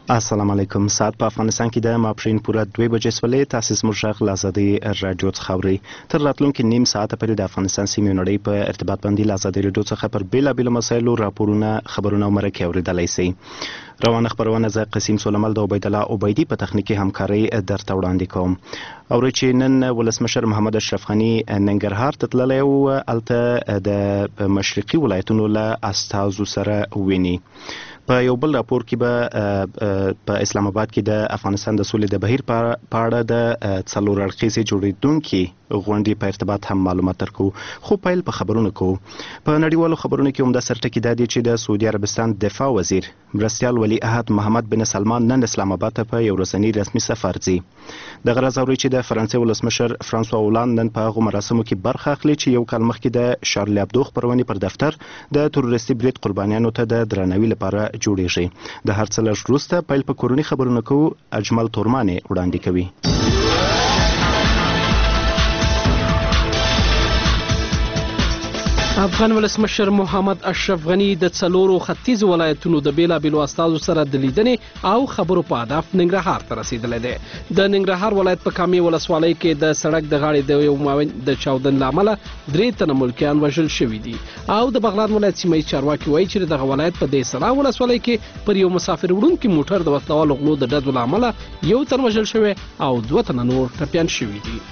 السلام علیکم. ساعت په افغانستان کې د ماپښین پوره 2 بجې سولې. تاسو زموږ غږ له ازادۍ راډیو څخه اورئ. تر راتلونکي نیم ساعته پورې د افغانستان سیمې نړۍ په ارتباط باندې له ازادۍ راډیو څخه پر بېلابېلو مسایلو راپورونه، خبرونه او مرکې اورېدلی شئ. روانه خبرونه زه قسیم سلیمل د عبیدالله عبیدي په تخنیکي همکارۍ درته وړاندې کوم. اورئ چې نن ولسمشر محمد اشرف غني ننګرهار ته تللی و، هلته د مشرقي ولایتونو له استازو سره ویني. په یو بل راپور کې به په اسلام آباد کې د افغانستان د سولې د بهیر په اړه د 4 اړخیزې جوړېدونکې غونډې په ارتباط هم معلومات درکو. خو پیل په خبرونه کوو. په نړیوالو خبرونو کې عمده سرټکي دا دی چې د سعودي عربستان دفاع وزیر مرستیال ولی عهد محمد بن سلمان نن اسلام آباد ته په یو ورځني رسمي سفر ځي. دغه راز اورئ چې د فرانسې ولسمشر فرانسوا هولند نن په هغو مراسمو کې برخه اخلي چې یو کال مخکې د شارلي ابدو خپرونې پر دفتر د تروریستي برید قربانیانو ته د درناوي لپاره جوړیږي. د هر څه لږ وروسته پیل په کورني خبرونه کوو. اجمل تورمانې وړاندې کوي. افغان ولسمشر محمد اشرف غني د 4 ختیځ ولایتونو د بیلابېلو استازو سره د لیدنې او خبرو په هدف ننګرهار ته رسیدلی دی. د ننګرهار ولایت په کامې ولسوالۍ کې د سړک د غاړې د یو معاون د چاودنې له امله 3 تنه ملکیان وژل شوي دي. او د بغلان ولایت سیمه ییز چارواکي وایي چې دغه ولایت په دې سلا ولسوالۍ کې پر یو مسافر وړونکي موټر د وسلوالو غلو د ډزو له امله 1 تن وژل شوی او 2 تنه نور ټپیان شوي دي.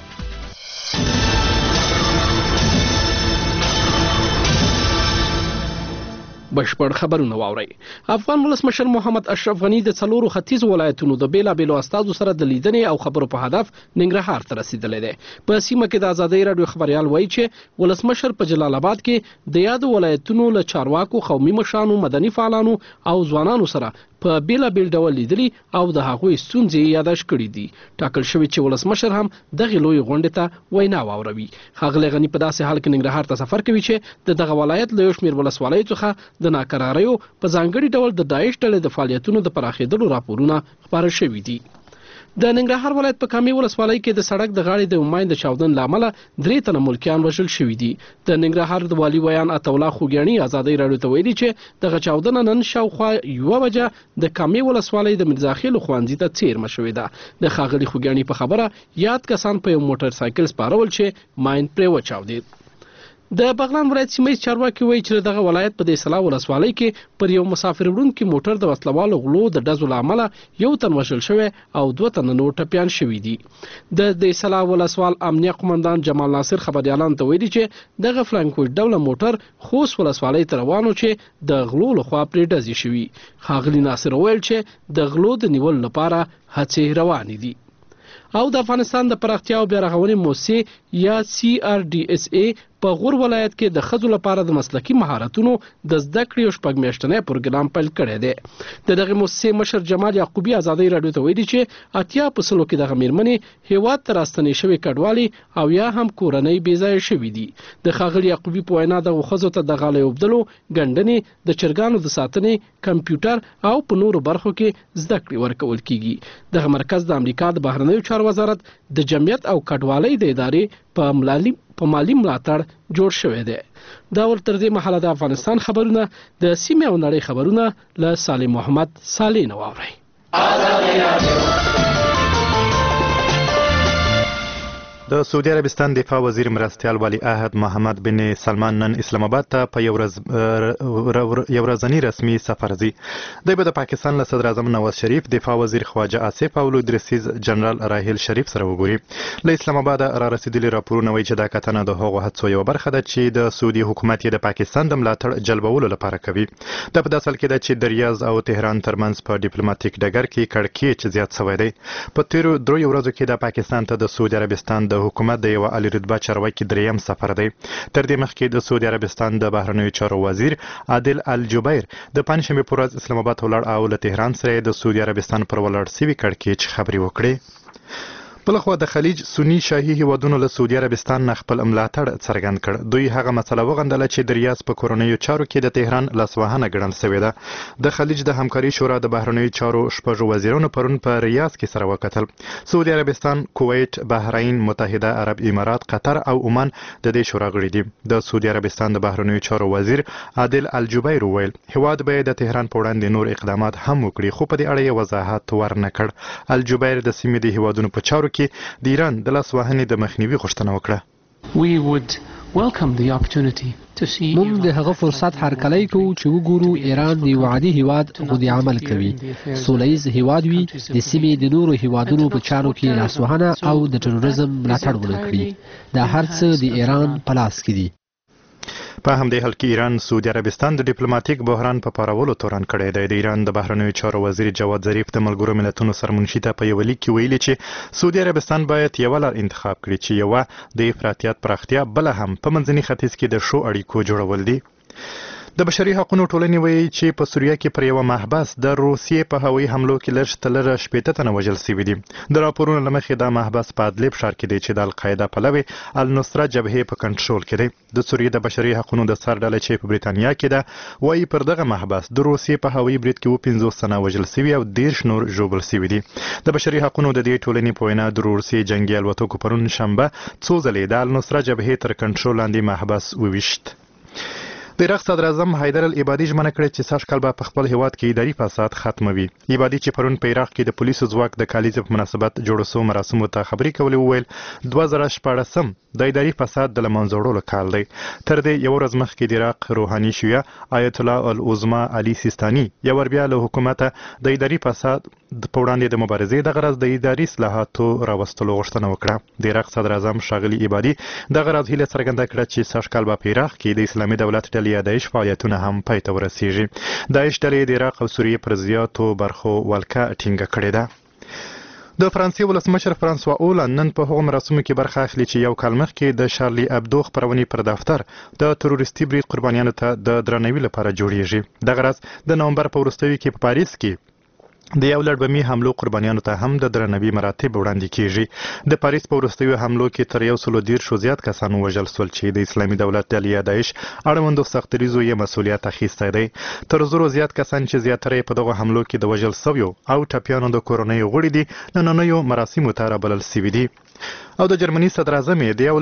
بشپړ خبرونه واورئ. افغان ولسمشر محمد اشرف غني د 4 ختیځ ولایتونو د بیلابېلو استازو سره د لیدنې او خبرو په هدف ننګرهار ته رسیدلی دی. په سیمه کې د ازادۍ راډیو خبریال وایي چې ولسمشر په جلال آباد کې د یادو ولایتونو له چارواکو، قومي مشرانو، مدني فعالانو او ځوانانو سره په بیلابېل ډول لیدلي او د هغوی ستونزې یاداښت کړي دي. ټاکل شوي چې ولسمشر هم دغې لویې غونډې ته وینا واوروي. ښاغلی غني په داسې حال کې ننګرهار ته سفر کوي چې د دغه ولایت له یو شمېر ولسوالیو څخه د ناکراریو په ځانګړي ډول د داعش ډلې د فعالیتونو د پراخېدلو راپورونه خپاره شوي دي. د ننګرهار ولایت په کامې ولسوالۍ کې د سړک د غاړې د معاون د چاودنې له امله 3 تنه ملکیان وژل شوي دي. د ننګرهار د والي ویان عطاالله خوږیاڼي ازادۍ راډیو ته ویلي چې دغه چاودنه نن شاوخوا 1 بجه د کامې ولسوالۍ د میرزاخیلو ښوونځي ته څیرمه شوې ده. د ښاغلي خوږیاڼي په خبره یاد کسان په یو موټر سایکل سپارول چې معاون پرې وچاودېد. د بغلان ولایت سیمه ییز چارواکي وایي چې دغه ولایت په دې سلا ولسوالۍ کې پر یو مسافر وړونکي موټر د وسلوالو غلو د ډزو له امله 1 تن وژل شوی او 2 تنه نور ټپیان شوي دي. د دې سلا ولسوال امنیه قومندان جمال ناصر خبریالانو ته ویلي چې دغه فلانکوچ ډوله موټر خوست ولسوالۍ ته روان و چې د غلو لخوا پرې ډزې شوي. ښاغلي ناصر وویل چې د غلو د نیولو لپاره هڅې روانې دي. او د افغانستان د پراختیا او بیا رغونې موسسې یا CRDSA په غور ولایت کې د ښځو لپاره د مسلکي مهارتونو د زده کړې یو 6 میاشتنی پروګرام پیل کړی دی. د دغې موسسې مشر جمال یعقوبي ازادۍ راډیو ته ویلي چې 80% کې دغه میرمنې هیواد ته راستنې شوې کډوالې او یا هم کورنۍ بې ځایه شوي دي. د ښاغلي یعقوبي په وینا دغو ښځو ته د غالۍ اوبدلو، ګنډنې، د چرګانو د ساتنې، کمپیوټر او په نورو برخو کې زده کړې ورکول کیږي. دغه مرکز د امریکا د بهرنیو چارو وزارت د جمعیت او کډوالۍ د ادارې په مالي ملاتړ جوړ شوی دی. دا ور تر دې مهاله د افغانستان خبرونه د سیمې او نړۍ خبرونه له صالح محمد صالح نه واورئ. د سعودي عربستان دفاع وزیر مرستیال ولی عهد محمد بن سلمان نن اسلام آباد ته په یو ورځنی رسمي سفر ځي. دوی به د پاکستان له صدر اعظم نواز شریف، دفاع وزیر خواجه آصف او لودرسیز جنرال راحیل شریف سره وګوري. له اسلام آباد را رسیدلي راپورونه وایي چې دا کتنه د هغو هڅو یوه برخه ده چې د سعودي حکومت یې د پاکستان د ملاتړ جلبولو لپاره کوي. دا په داسې حال کې ده چې د ریاض او تهران ترمنځ په ډیپلوماټیک ډګر کې کړکېچ زیات شوی دی. په تیرو 3 ورځو کې د پاکستان ته د سعودي عربستان د حکومت د یو عالی رتبه چارواکي 3م سفر دی. تر دې مخکې د سعودي عربستان د بهرنیو چارو وزیر عادل الجبیر د پنجشنبې په ورځ اسلام آباد ولاړ او له تهران سره د سعودي عربستان پر ولاړ سوي کړکېچ خبرې وکړې. بلخوا د خلیج سنی شاهي هیوادونو له سعودي عربستان نه خپل ملاتړ څرګند کړ. دوی هغه مسله وغندله چې د ریاض په کورنیو چارو کې د تهران لاسوهنه ګڼل شوې ده. د خلیج د همکاري شورا د بهرنیو چارو شپږ وزیرانو پرون په ریاض کې سره وکتل. سعودي عربستان، کویت، بحرین، متحده عرب امارات، قطر او عمان د دې شورا غړي دي. د سعودي عربستان د بهرنیو چارو وزیر عادل الجبیر وویل هیواد به د تهران په وړاندې نور اقدامات هم وکړي، خو په دې اړه یې وضاحت ورنه کړ. الجبیر د سیمې د هیوادونو په چارو کې د ایران د لاسوهنې د مخنیوي غوښتنه وکړه. موږ د هغه فرصت هرکلی کوو چې وګورو ایران د یو عادي هیواد غوندې عمل کوي، سوله ییز هیواد وي، د سیمې د نورو هیوادونو په چارو کې لاسوهنه او د تروریزم ملاتړ ونه کړي. دا هر څه د ایران په لاس کې دي. په همدې حال کې ایران سعودي عربستان د ډیپلوماټیک بحران په پارولو تورن کړی دی. د ایران د بهرنیو چارو وزیر جواد ظریف د ملګرو ملتونو سرمنشي ته په یو لیک کې ویلي چې سعودي عربستان باید یوه لار انتخاب کړي چې یوه د افراطیت پراختیا، بله هم په منځني ختیځ کې د ښو اړیکو جوړول دي. د بشري حقوقو ټولنې وایي چې په سوریه کې پر یوه محبس د روسیې په هوایي حملو کې لږ تر لږه 80 تنه وژل شوي دي. د راپورونو له مخې دا محبس په ادلب ښار کې دی چې د القاعده پلوي النصره جبهې په کنټرول کې دی. د سوریې د بشري حقوقو د سر ډله چې په بریتانیا کې ده وایي پر دغه محبس د روسیې په هوایي برید کې 50 تنه وژل شوي او 10 نور ژوبل شوي دي. د بشري حقوقو د دې ټولنې په وینا د روسیې جنگي الوتکو پرون شنبه څو ځلې د النصره جبهې تر کنټرول لاندې محبس وویشت. د عراق صدر اعظم حیدر العبادي ژمنه کړې چې سږ کال به په خپل هیواد کې اداري فساد ختموي. عبادي چې پرون په عراق کې د پولیسو ځواک د کالیزې په مناسبت جوړو شوو مراسمو ته خبرې کولې وویل 2014 د اداري فساد د له منځه وړلو کال دی. تر دې یو ورځ مخکې د عراق روحاني شیعه آیت الله العظمى علي سیستاني یو ور بیا له حکومته د اداري فساد په وړاندې د مبارزې د غرض د اداري اصلاحاتو راوستلو غوښتنه وکړه. د عراق صدر اعظم ښاغلي عبادي دغه راز هیله څرګنده کړه چې سږ کال به په عراق کې د اسلامي دولت ډلې یا داعش فعالیتونه هم پای ته ورسیږي. داعش ډلې د عراق او سوریې پر زیاتو برخو ولکه ټینګه کړې ده. د فرانسې ولسمشر فرانسوا اولند نن په هغو مراسمو کې برخه اخلي چې یو کال مخکې د شارلی ابدو خپرونې پر دفتر د تروریستي برید قربانیانو ته د درناوي لپاره جوړیږي. دغه راز د نومبر په وروستیو کې په پاریس کې د یو لړ بمي حملو قربانیانو ته هم د درناوي مراتب وړاندې کیږي. د پاریس په وروستیو حملو کې تر 110 زیات کسان وژل شول چې د اسلامي دولت ډلې یا داعش اړوندو سختدریزو یې مسؤلیت اخیستی دی. تر 100 زیات کسان چې زیاتره په دغه حملو کې د وژل شویو او ټپیانو د کورنیو غړي دي نننیو مراسمو ته رابلل شوي دي. او د جرمني صدر اعظم د یو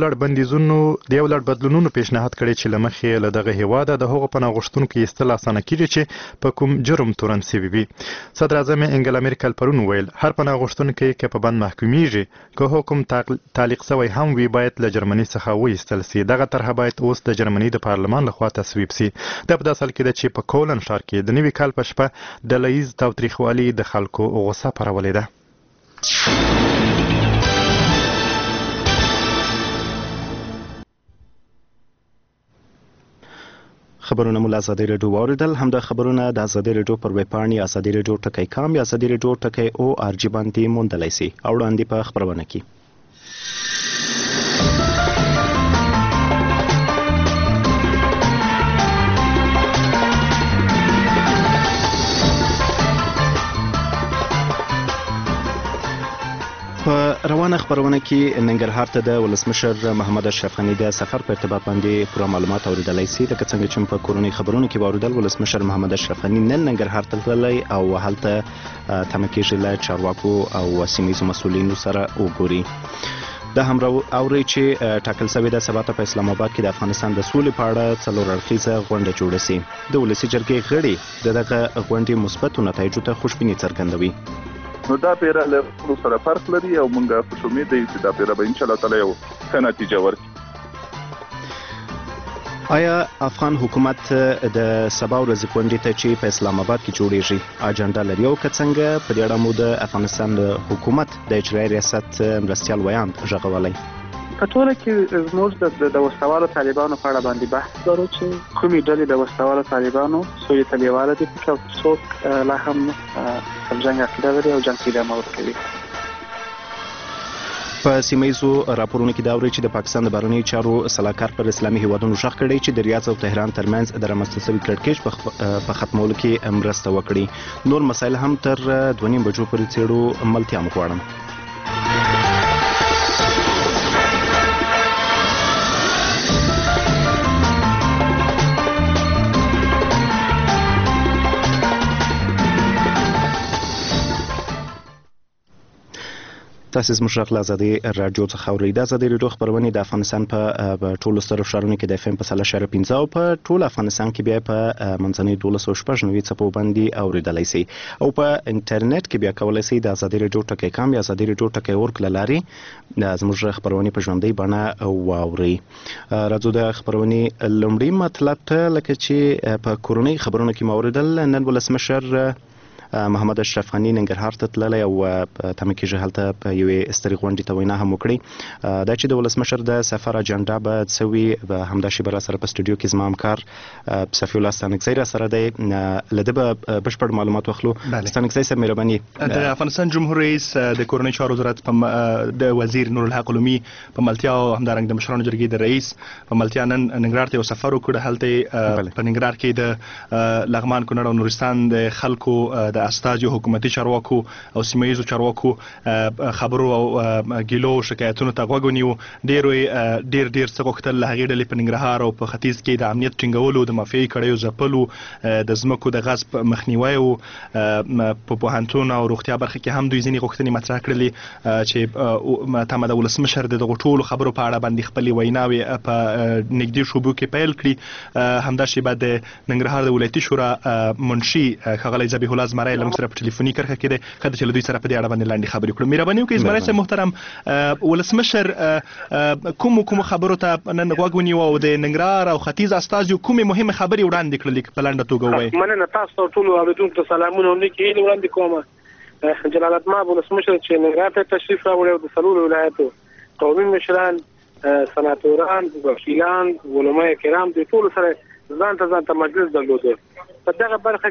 لړ بدلونونو پیشنهاد کړی چې له مخې له دغه هیواده د هغو پناه غوښتونکو ایستل اسانه کیږي چې په کوم جرم تورن شوي وي. صدر اعظم انګلا میرکل پرون ویل هر پناه غوښتونکی که په بند محکومیږي که حکم تعلیق شوی هم وي باید له جرمني څخه وایستل سي. دغه طرحه باید اوس د جرمني د پارلمان لخوا تصویب سي. دا په داسې حال کې ده چې په کولن ښار کې د نوي کال په شپه ډله ییز تاوتریخوالي د خلکو غوسه پارولې ده. خبرونه مو له ازادي راډیو واوریدل. همدا خبرونه د ازادي راډیو پر ویب پاڼې ازادي راډیو ټکی کام یا ازادي راډیو ټکی ORG باندې موندلی سي او وړاندې په خبرونه کې په روانه خبرونه کې ننګرهار ته د ولسمشر محمد اشرف غني د سفر په ارتباط باندې پوره معلومات اوریدلای شي. لکه څنګه چې په کورونی خبرونو کې واوریدل ولسمشر محمد اشرف غني نن ننګرهار ته تللی او هلته تمه کېږي له چارواکو او سیمه‌ییزو مسؤلینو سره وګوري. د هم اوري چې ټاکل شوی د سبا ته په اسلام آباد کې د افغانستان د سولې په اړه څلور اړخیزه غونډه جوړه شي. د ولسي جرګې غړي دغه غونډې مثبتو نتایجو ته خوشبیني څرګندوي. نو دا پیره له سره فرق لري او موږ خوش امید یو چې دا پیره به ان شاء الله تعالی یو ښه نتیجه ورکړي. آیا افغان حکومت د سبا ورځې غونډې ته چې په اسلام آباد کې جوړیږي اجنډا لري او که څنګه په دې اړه مو د افغانستان حکومت د اجرایي ریاست مرستیال ویاند غږولی؟ په ټوله کې زموږ د وسوالو طالبانو په اړه باندې بحث لرو چې کومې ډلې د وسوالو طالبانو سولې ته لیواله دي او څوک لا هم پر جنګ عقیده لري او جنګ ته ادامه ورکوي. په سیمه‌ییزو راپورونو کې دا اوري چې د پاکستان د بهرنیو چارو سلاکار پر اسلامي هیوادونو غږ کړی چې د ریاض او تهران ترمنځ د رامنځته شوي کړکېچ په ختمولو کې مرسته وکړي. نور مسایل هم تر 2:30 بجو پورې څېړو. ملتیا مو غواړم. تاسو زموږ غږ له ازادي رادیو څخه اورئ. د ازادي رادیو خبرونه د افغانستان په ټولو سترو ښارونو کې د FM په 3.15 او په ټول افغانستان کې بیا په منځنۍ 1290 څپو باندې اوریدلای شي او په انټرنیټ کې بیا کولای شي د ازادي رادیو ټکی کام یا ازادي رادیو ټکی ورک لاري د زموږ خبرونه په ژوندۍ بڼه واوري. راځو د خبرونه لومړی مطلب ته لکه چې په کورونی خبرونه کې موریدل نن ولسمشر محمد اشرف غنی ننګرهار ته تللی او تمه کېږي هلته په یوې سترې غونډې ته وینا هم وکړي. دا چې د ولسمشر د سفر اجنډا به څه وي همدا شیبه را سره په سټوډیو کې زما همکار صفي الله ستانکزی را سره دی. له ده به بشپړ معلومات واخلو. ستانکزی صاحب مهرباني. د افغانستان جمهور رئیس د کورنۍ چارو وزارت د وزیر نور الحق علومي په ملتیا او همدارنګه د مشرانو جرګې د رئیس په ملتیا نن ننګرهار ته یو سفر وکړ. هلته په ننګرهار کې د لغمان کونړ او نورستان د خلکو د استازو حکومتي چارواکو او سیمایي چارواکو خبرو او ګیلو شکایتونو ته غوږ ونیو. ډیر څه غوښتل له هغې ډلې په ننګرهار او په ختیځ کې د امنیت ټینګولو، د مافیایي کړیو ځپلو، د ځمکو د غصب مخنیوی او په پوهنتون او روغتیا برخه کې هم دوی ځینې غوښتنې مطرح کړلې چې تمه د ولسمشر د دغو ټولو خبرو په اړه باندې خپلې ویناوې په نږدې شوبو کې پیل کړي. همدا شیبه د ننګرهار د ولایتي شورا منشي ښاغلی ذبیح الله زمری له موږ سره په ټلیفوني کرښه کې دی. ښه ده چې له دوی سره په دې اړه باندې لاندې خبرې وکړو. مهرباني وکړئ زمری صاحب محترم، ولسمشر کومو خبرو ته نن غوږ ونیو او د ننګرهار او ختیځ استازو کومې مهمې خبرې وړاندې کړلې په لنډه توګه ووایئ. مننه. تاسو ټولو اورېدونکو ته سلامونه او نیکې هیلې وړاندې کوم. جلال الدین ولسمشر چې ننګرهار ته تشریف راوړی او د څلورو ولایتو قومي مشران، سناتوران، وکیلان، علما کرام د ټولو سره ځان ته مجلس درلوده. په دغه برخه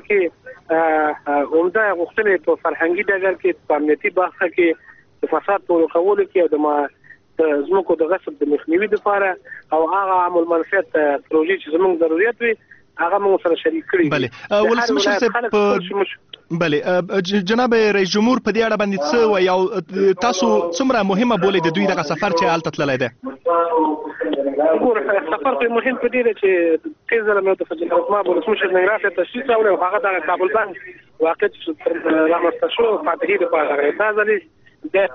کې عمده غوښتنې په فرهنګي ډګر کې، په امنیتي برخه کې، د فساد په ورکولو کې او د ځمکو د غصب د مخنیوي لپاره او هغه عامل منفعت پروژې چې زموږ ضرورت وي هغه موږ سره شریک کړي. بله ولسمشر صاحب، بله جناب رئیس جمهور په دې اړه باندې څه وایي او تاسو څومره مهمه بولئ د دوی دغه سفر چې هلته تللی دی؟ ګور سفر په مهم په دې چې تیز ځله مې د جلال الدین ولسمشر ننګرهار ته تشریف راوړی او هغه د کابل بند واقع چې رامنځته شو فاتحې لپاره راغلی. دا ځلې د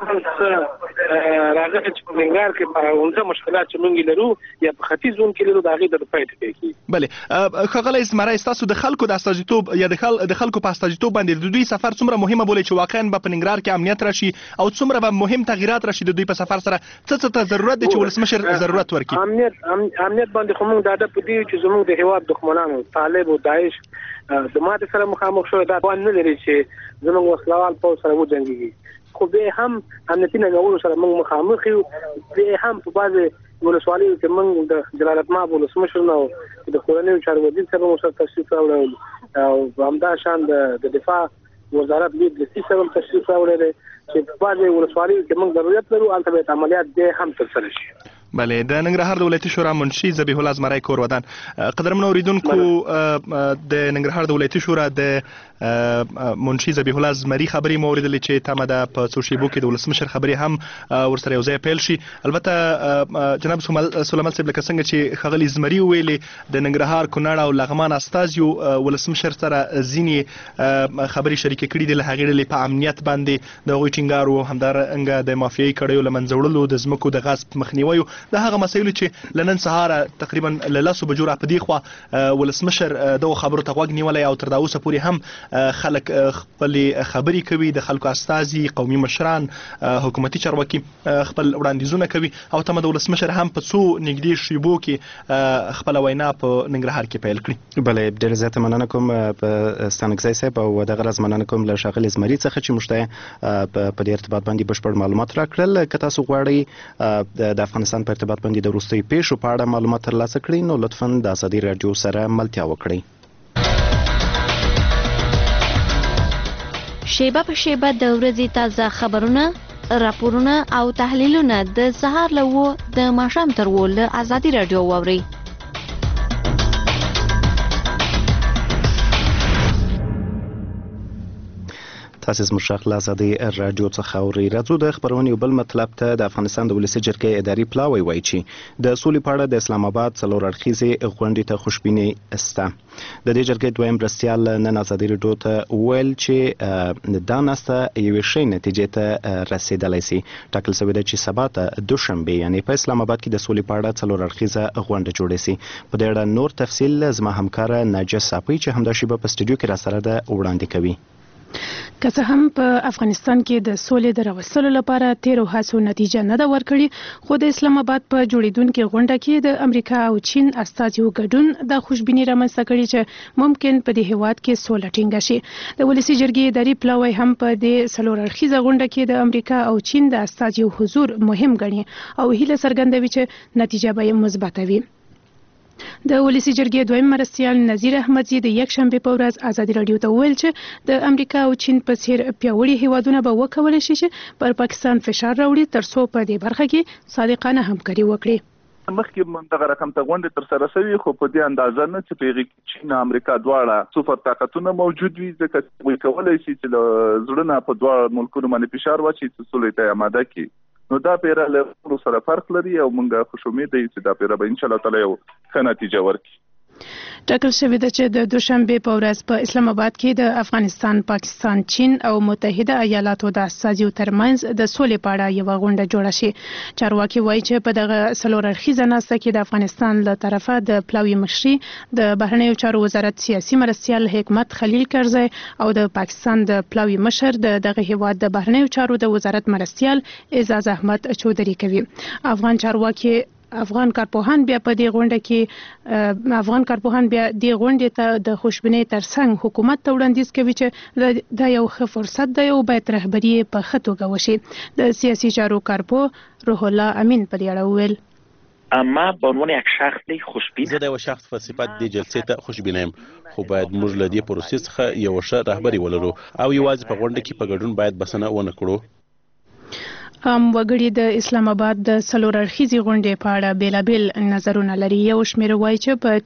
راغلی چې په ننګرهار کې په عمده مشکلات چې موږ لرو یا په ختیځ زون کې لرو د هغې د پای ته کېږي. بله ښاغلی زمری، ستاسو د خلکو د استازیتوب یا د خلکو په استازیتوب باندې د دوی سفر څومره مهمه بولئ چې واقعا به په ننګرهار کې امنیت راشي او څومره به مهم تغییرات راشي د دوی په سفر سره؟ څه ته ضرورت دی چې ولسمشر ضرورت ورکړي؟ امنیت باندې خو موږ د هدف په دې چې زموږ د هېواد دښمنانو طالب او داعش د ماتې سره مخامخ شوی دا توان نه لري چې زموږ وسلوال پوځ سره وجنګېږي. خو بیا هم امنیتي ننګولو سره موږ مخامخ یو. بیا هم په بعضې ولسوالیو کې موږ د جلال الدین ولسمشر نه او د کورنیو چارو وزیر صاحب هم سره تشریف راوړی او همدا شان د دفاع وزارت لید لسی سره هم تشریف راوړی دی چې په بعضې ولسوالیو کې موږ ضرورت لرو هلته باید عملیات بیا هم ترسره شي. بله د ننګرهار د ولایتي شورا منشي ذبیح الله زمری کور ودان. قدرمنو اوریدونکو، د ننګرهار د ولایتي شورا د منشي ذبیح الله زمری خبرې مو اوریدلې چې تمه ده په څو شیبو کې د ولسمشر خبرې هم ورسره یو ځای پیل شي. البته جناب سلیمان صاحب لکه څنګه چې ښاغلي زمري وویلې د ننګرهار، کونړ او لغمان استازیو ولسمشر سره ځینې خبرې شریکې کړي دي له هغې ډلې په امنیت باندې د هغوی ټینګار و، همدارنګه د مافیایي کړیو له منځه وړلو، د ځمکو د غصب مخنیوی، د هغه مسایلو چې له نن سهاره تقریبا له 10 بجو را په دې خوا ولسمشر دغو خبرو ته غوږ نیولی او تر دا اوسه پورې هم خلک خپلې خبرې کوي، د خلکو استازي، قومي مشران، حکومتي چارواکي خپل وړاندیزونه کوي او تمه د ولسمشر هم په څو نږدې شیبو کې خپله وینا په ننګرهار کې پیل کړي. بله ډېره زیاته مننه کوم په ستانکزی صاحب او دغه راز مننه کوم له ښاغلي زمري څخه چې موږ ته په دې ارتباط باندې بشپړ معلومات راکړل. که تاسو غواړئ د افغانستان په ارتباط باندې د وروستیو پیښو په اړه معلومات ترلاسه کړئ نو لطفا د ازادي راډیو سره ملتیا وکړئ. شیبه په شیبه د ورځې تازه خبرونه، راپورونه او تحلیلونه د سهار له 9 د ماښام تر 10 له ازادي راډیو واورئ. تاسیس مرشخ له ازادي رادیو څخه اوري. راځو د خبرونې بل مطلب ته. د افغانستان د ولسي جرګې اداري پلاوی وایي چې د سولې په اړه د اسلام آباد څلور اړخیزې غونډې ته خوشبیني شته. د دې جرګې دویم مرستیال نن ازادي رادیو ته ویل چې دا ناسته یوې ښې نتیجې ته رسیدلی سي. ټاکل شوې ده چې سبا ته دوشنبه یعنې په اسلام آباد کې د سولې په اړه څلور اړخیزه غونډه جوړه سي. په دې اړه نور تفصیل زما همکاره ناجیه صافی چې همدا شیبه په سټوډیو کې راسره ده وړاندې کوي. که څه هم په افغانستان کې د سولې د راوستلو لپاره تیرو هڅو نتیجه نه ده ورکړې، خو د اسلام آباد په جوړیدونکې غونډه کې د امریکا او چین استازیو ګډون د خوشبیني رامنځته کړي چې ممکن په دې هیواد کې سوله ټینګه شي. د ولسي جرګې اداري پلاوی هم په دې څلور اړخیزه غونډه کې د امریکا او چین د استازیو حضور مهم ګڼي او هیله څرګندوي چې نتیجه به یې مثبته وي. د ولسي جرګې دویم مرستیال نذیر احمدزي د یکشنبه په ورځ ازادي رادیو ته ویل چې د امریکا او چین په څیر پیاوړي هیوادونه به وکولای شي چې پر پاکستان فشار راوړي ترڅو په دې برخه کې صادقانه همکاري وکړي. مخکې دغه رقم ته غونډې تر سره شوي، خو په دې اندازه نه چې په چین او امریکا دواړه سوپر طاقتونه موجود وي، ځکه دوی کولی شي چې له زړه نه په دواړو ملکونو باندې فشار واچوي چې سولې ته اماده کړي. نو دا پیره له نورو سره فرق لري او موږ خوش امید یو چې دا پیره به ان شاء الله تعالی یو ښه نتیجه ورکړي. ټاکل شوې ده چې د دوشنبه په ورځ په اسلام آباد کې د افغانستان، پاکستان، چین او متحده ایالاتو د استازیو ترمنځ د سولې په اړه یوه غونډه جوړه شي. چارواکي وایي چې په دغه څلور اړخیزه ناسته کې د افغانستان له طرفه د پلاوي مشري د بهرنیو چارو وزارت سیاسي مرستیال حکمت خلیل کرزی او د پاکستان د پلاوي مشر د دغه هیواد د بهرنیو چارو د وزارت مرستیال اعزاز احمد چودري کوي. افغان کارپوهان بیا په دې غونډه ته د خوشبینۍ ترڅنګ حکومت ته وړاندیز کوي چې دا یو ښه فرصت دی او باید رهبري په ښه توګه وشي. د سیاسي چارو کارپو روح الله امین په دې اړه وویل: اما به عنوان یک شخص خوشبین، زه د یو شخص په صفت د جلسې ته خوشبینه یم، خو باید موږ له دې پروسې څخه یو ښه رهبري ولرو او یوازې په غونډه کې په ګډون باید بسنه ونه کړو. وګړي د اسلام آباد د څلور اړخیزې غونډې په اړه بیلابیل نظرونه لري. یو شمېر وایي چې په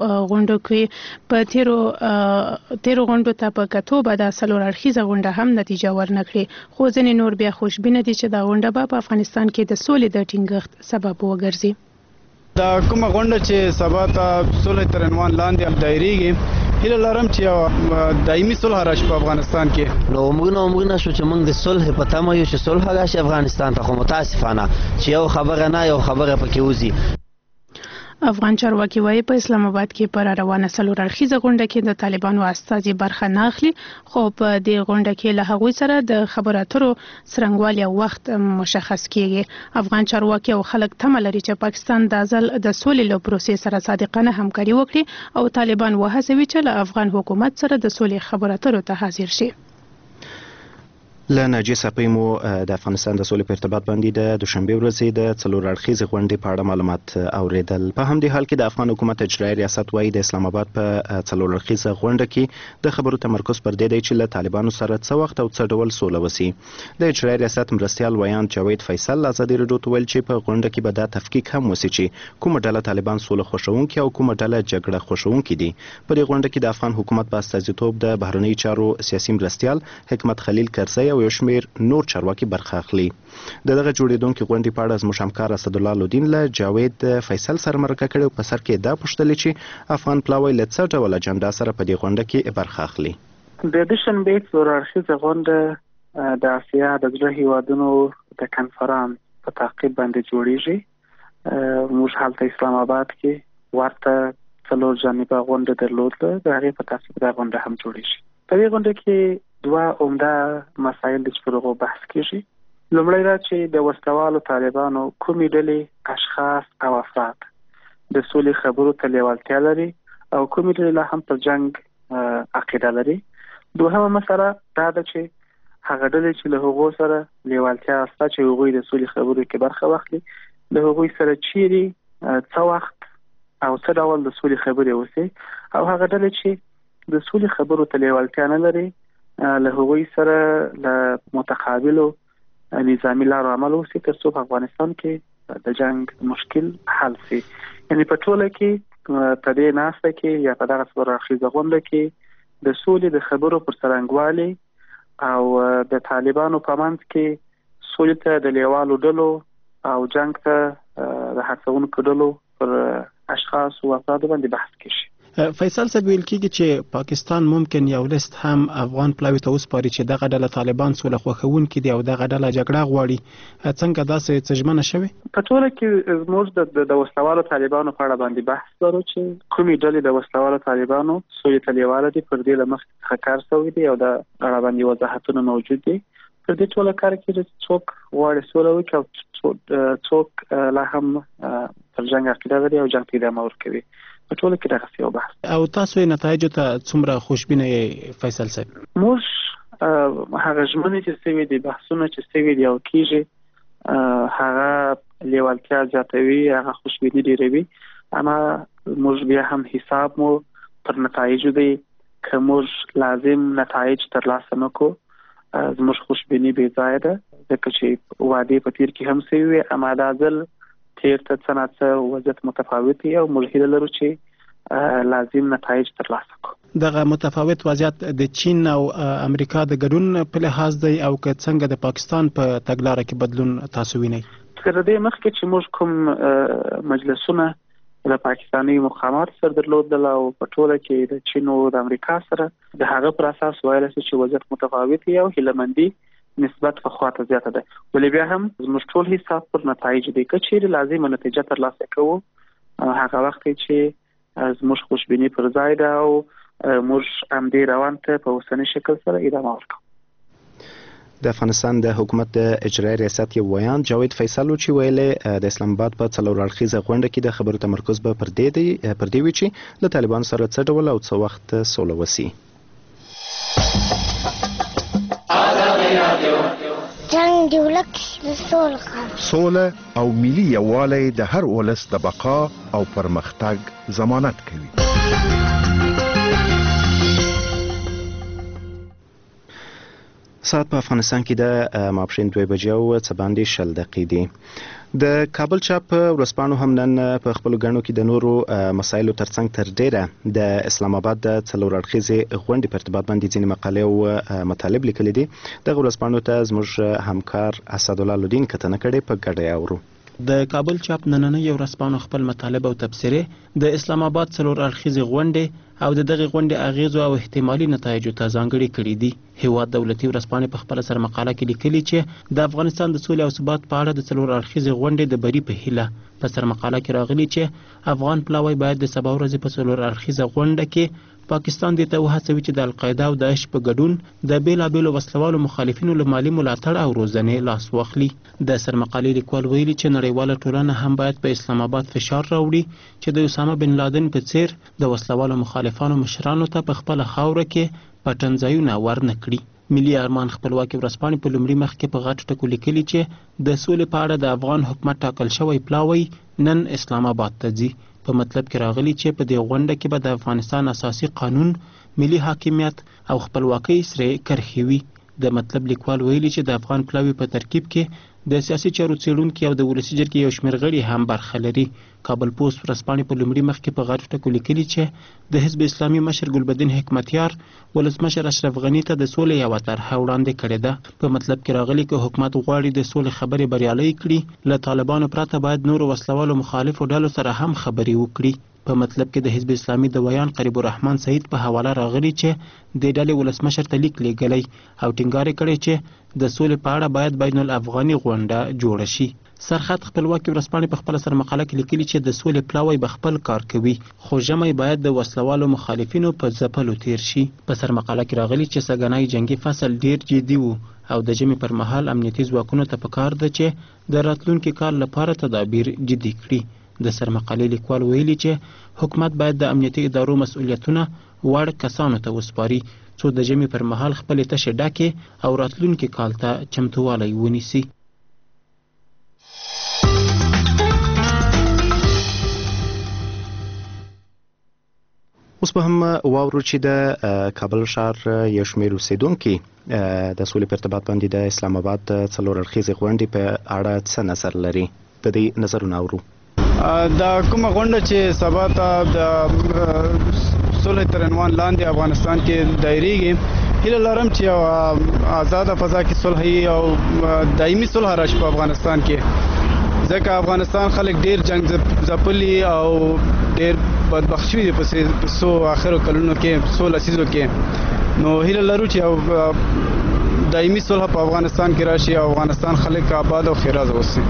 تیرو غونډو ته په کتو به د څلور اړخیزه غونډه هم نتیجه ورنکړي، خو ځینې نور بیا خوشبینه دي چې دا غونډه به په افغانستان کې د سولې د ټینګښت سبب وګرځي. دا کومه غونډه چې سبا ته سولې تر عنوان لاندې دایریږي، هیله لرم چې دایمي صلح راشي په افغانستان کې. نو موږ نه شو چې موږ د صلح په تمه یو چې صلح راشي افغانستان ته، خو متاسفانه چې یو خبره نه یو خبره پکې وځي. افغان چارواکي وایي په اسلام آباد کې پر روانه څلور اړخیزه غونډه کې د طالبانو استازي برخه نه اخلي، خو په دې غونډه کې له هغوی سره د خبرو اترو څرنګوالي او وخت مشخص کیږي. افغان چارواکي او خلک تمه لري چې پاکستان د ځل د سولې له پروسې سره صادقانه همکاري وکړي او طالبان وهڅوي چې له افغان حکومت سره د سولې خبرو اترو ته حاضر شي. له ناجیه صافی مو د افغانستان د سولې په ارتباط باندې د دوشنبه ورځې د څلور اړخیزې غونډې په اړه معلومات اوریدل. په همدې حال کې د افغان حکومت اجرایي ریاست وایي د اسلام آباد په څلور اړخیزه غونډه کې د خبرو تمرکز پر دې دی چې له طالبانو سره څه وخت او څه ډول سوله وسي. د اجرایي ریاست مرستیال ویان جاوید فیصل ازادي رادیو ته ویل چې په غونډه کې به دا تفکیک هم وسي چې کومه ډله طالبان سوله خوښونکي او کومه ډله جګړه خوښونکي دي. په دې غونډه کې د افغان حکومت په استازیتوب د بهرنیو چارو سیاسي مرستیال حکمت خلیل کرزی او یو شمېر نور چارواکي برخه اخلي. دغه جوړیدونکو غونډې په اړه زموږ همکار اسدالله لودین له جاوید فیصل سره مرکه کړې او په سر کې دا پوښتلې چې افغان پلاوی له څه ډول اجنډا سره په دې غونډه کې برخه اخلي. د دوشنبه څلور اړخیزه غونډه د اسیا د زړه هیوادونو د کنفرانس په تعقیب باندې جوړیږي. موږ هلته اسلام آباد کې ورته څلور جانبه غونډه درلوده، د هغې په تعقیب دا غونډه هم جوړیږي. په دې غونډه کې دوه عمده مسایل د چپرغو بحث کیږي. لومړی دا چې د وسلوالو طالبانو کومې ډلې اشخاص او افراد د سولې خبرو ته لیوالتیا لري او کومې ډلې لا هم پر جنگ عقیده لري. دوهمه مسله دا ده چې هغه ډلې چې له هغو سره لیوالتیا شته چې هغوی د سولې خبرو کې برخه واخلي، له هغوی سره چیرې څه وخت او څه ډول د سولې خبرې وسي، او هغه ډلې چې د سولې خبرو ته لیوالتیا نه لري له هغوی سره له متقابلو نظامی لارو عمل وسي ترڅو په افغانستان کې د جنگ مشکل حل شي. یعنی په ټوله کې په دې ناسته کې یا په دغه څلور اړخیزه غونډه کې د سولې د خبرو پر څرنګوالي او د طالبانو په منځ کې سولې ته د لیوالو ډلو او جنگ ته د هڅونکو ډلو پر اشخاص او افراد باندې بحث کیږي. فیصل صاحب ویل کیږي چې پاکستان ممکن یو لیست هم افغان پلاوی ته وسپاري چې دغه ډله طالبان سوله خوښونکي دي او دغه ډله جګړه غواړي. څنګه داسې څه ژمنه شوې؟ په ټوله کې زموږ د وسلوالو طالبانو په اړه باندې بحث لرو چې کومې ډلې د وسلوالو طالبانو سولې ته لیواله دي، پر دې له مخکې څخه کار شوی دی او د اړه باندې وضاحتونه موجود دي. پر دې ټوله کار کې څوک غواړي سوله وکړي او څوک لا هم پر جنګ عقیده لري او جنګ ته ادامه ورکوي. په ټوله کې دغه یو بحث. او تاسو یې نتایجو ته څومره خوشبینه یې فیصل صاحب؟ موږ هغه ژمنې چې سوي دي، بحثونه چې سوي دي او کیږي، هغه لیوالتیا زیاتوي، هغه خوشبیني ډیروي. اما موږ بیا هم حساب مو پر نتایجو دی که موږ لازم نتایج ترلاسه نکړو زموږ خوشبیني بې ځایه ده، ځکه چې وعدې په تیر کې هم سوي وي. اما دا ځل تیر ته څه نه څه وضعیت متفاوت دی او موږ هیله لرو چې لازم نتایج ترلاسه کړو. دغه متفاوت وضعیت د چین او امریکا د ګډون په لحاظ دی او که څنګه د پاکستان په تګلاره کې بدلون تاسو وینئ؟ تر دې مخکې چې موږ کوم مجلسونه د پاکستاني مقامات سره درلودل او په ټوله کې د چین او د امریکا سره د هغه پر اساس ویل چې وضعیت متفاوت دی او هیله‌مندي نسبت په خواته زیاته ده. ولې بیا هم زموږ ټول حساب پر نتایج دی که چیرې لازمه نتیجه ترلاسه کوو هغه وخت چې زموږ خوشبیني پر ځای ده او موږ همدې روان ته په اوسني شکل سره ادامه ورکوو. د افغانستان د حکومت د اجرایي ریاست یو ویان جاوید فیصل چې ویلې د اسلام آباد په څلور اړخیزه غونډه کې د خبرو تمرکز به پر دې وي چې له طالبانو سره څه ډول او څه وخت سوله وسي. جنگ دی ولک سوله او ملي یووالی د هر ولس د بقا او پرمختګ ضمانت کوي. ساعت په افغانستان کې د ماپښین 2 بجې او څه باندې 10 دقیقې دي. د کابل چاپ ورځپاڼو هم نن په خپلو ګڼو کې د نورو مسایلو ترڅنګ تر ډیره د اسلام آباد د څلور اړخیزې غونډې په ارتباط باندې ځینې مقالې او مطالب لیکلي دي. دغه ورځپاڼو ته زموږ همکار اسدالله لودین کتنه کړې، په ګډه اورو. د کابل چاپ نننۍ ورځپاڼو خپل مطالب او تبصرې د اسلام آباد څلور اړخیزې غونډې او د دغه غونډې اغیزو او احتمالي نتایجو ته ځانګړي کړي دي. هیواد دولتي ورځپاڼې په خپل سر مقاله کې لیکلي چې د افغانستان د سولې او ثبات په اړه د څلور اړخیزې غونډې د بری په هیله په سر مقاله کې راغلي چې افغان پلاوی باید د سبا ورځې په څلور اړخیزه غونډه کې پاکستان دې ته وهڅوي چې د القاعده او داعش په ګډون د بیلابیلو وسلوالو مخالفینو له مالي ملاتړ او روزنې لاس واخلي. د سرمقالې لیکوال ویلي چې نړیواله ټولنه هم باید په اسلام آباد فشار راوړي چې د اسامه بن لادن په څیر د وسلوالو مخالفانو مشرانو ته په خپله خاوره کې پټنځایونه ورنه کړي. ملي ارمان خپلواکي ورځپاڼې په لومړي مخ کې په غټ ټکو لیکلي چې د سولې په اړه د افغان حکومت ټاکل شوی پلاوی نن اسلام آباد ته ځي. په مطلب کې راغلي چې په دې غونډه کې به د افغانستان اساسي قانون، ملي حاکمیت او خپلواکۍ سره کرښې وي. د مطلب لیکوال ویلي چې د افغان پلاوی په ترکیب کې د سیاسي چارو څېړونکي او د ولسي جرګې یو شمېر غړي هم برخه لري. کابل پوسټ ورځپاڼې په لومړي مخ کې په غټ ټکو لیکلي چې د حزب اسلامي مشر ګلبدین حکمتیار ولسمشر اشرف غني ته د سولې یوه طرحه وړاندې کړې ده. په مطلب کې راغلي که حکومت غواړي د سولې خبرې بریالۍ کړي، له طالبانو پرته باید نورو وسلوالو مخالفو ډلو سره هم خبرې وکړي. په مطلب کې د حزب اسلامي د ویان قریب الرحمن سعید په حواله راغلي چې د ډلې ولسمشر ته لیک لیږلی او ټینګار کړی چې د سولې په اړه باید بین الافغاني غونډه جوړه شي. سرخط خپلواکي ورځپاڼې په خپله سر مقاله کې لیکلي چې د سولې پلاوی به خپل کار کوي، خو ژمی باید د وسلوالو مخالفینو په ځپلو تیر شي. په سر مقاله کې راغلي چې سږنی جنگي فصل ډیر جدي و او د ژمي پر مهال امنیتي ځواکونو ته پکار ده چې د راتلونکي کال لپاره تدابیر جدي کړي. د سرمقالې لیکوال ویلي چې حکومت باید د امنیتي ادارو مسؤلیتونه وړ کسانو ته وسپاري څو د ژمي پر مهال خپلې تشې ډکې او راتلونکي کال ته چمتووالی ونیسي. اوس به هم واورو چې د کابل ښار یو شمېر اوسېدونکي د سولې په ارتباط باندې د اسلام آباد څلور اړخیزې غونډې په اړه څه نظر لري. د دې نظرونه اورو. دا کومه غونډه چې سبا ته د صلح تر عنوان لاندې افغانستان کې دایریږي، هیله لرم چې آزاده فضا کې صلح او دایمي صلح راشي په افغانستان کې، ځکه افغانستان خلک ډیر جنگ ځپلي او ډیر بدبخت شوي دي په څو آخرو کلونو کې، څو لسیزو کې. نو هیله لرو چې دایمي صلح په افغانستان کې راشي او افغانستان خلک آباد او خیراز اوسي.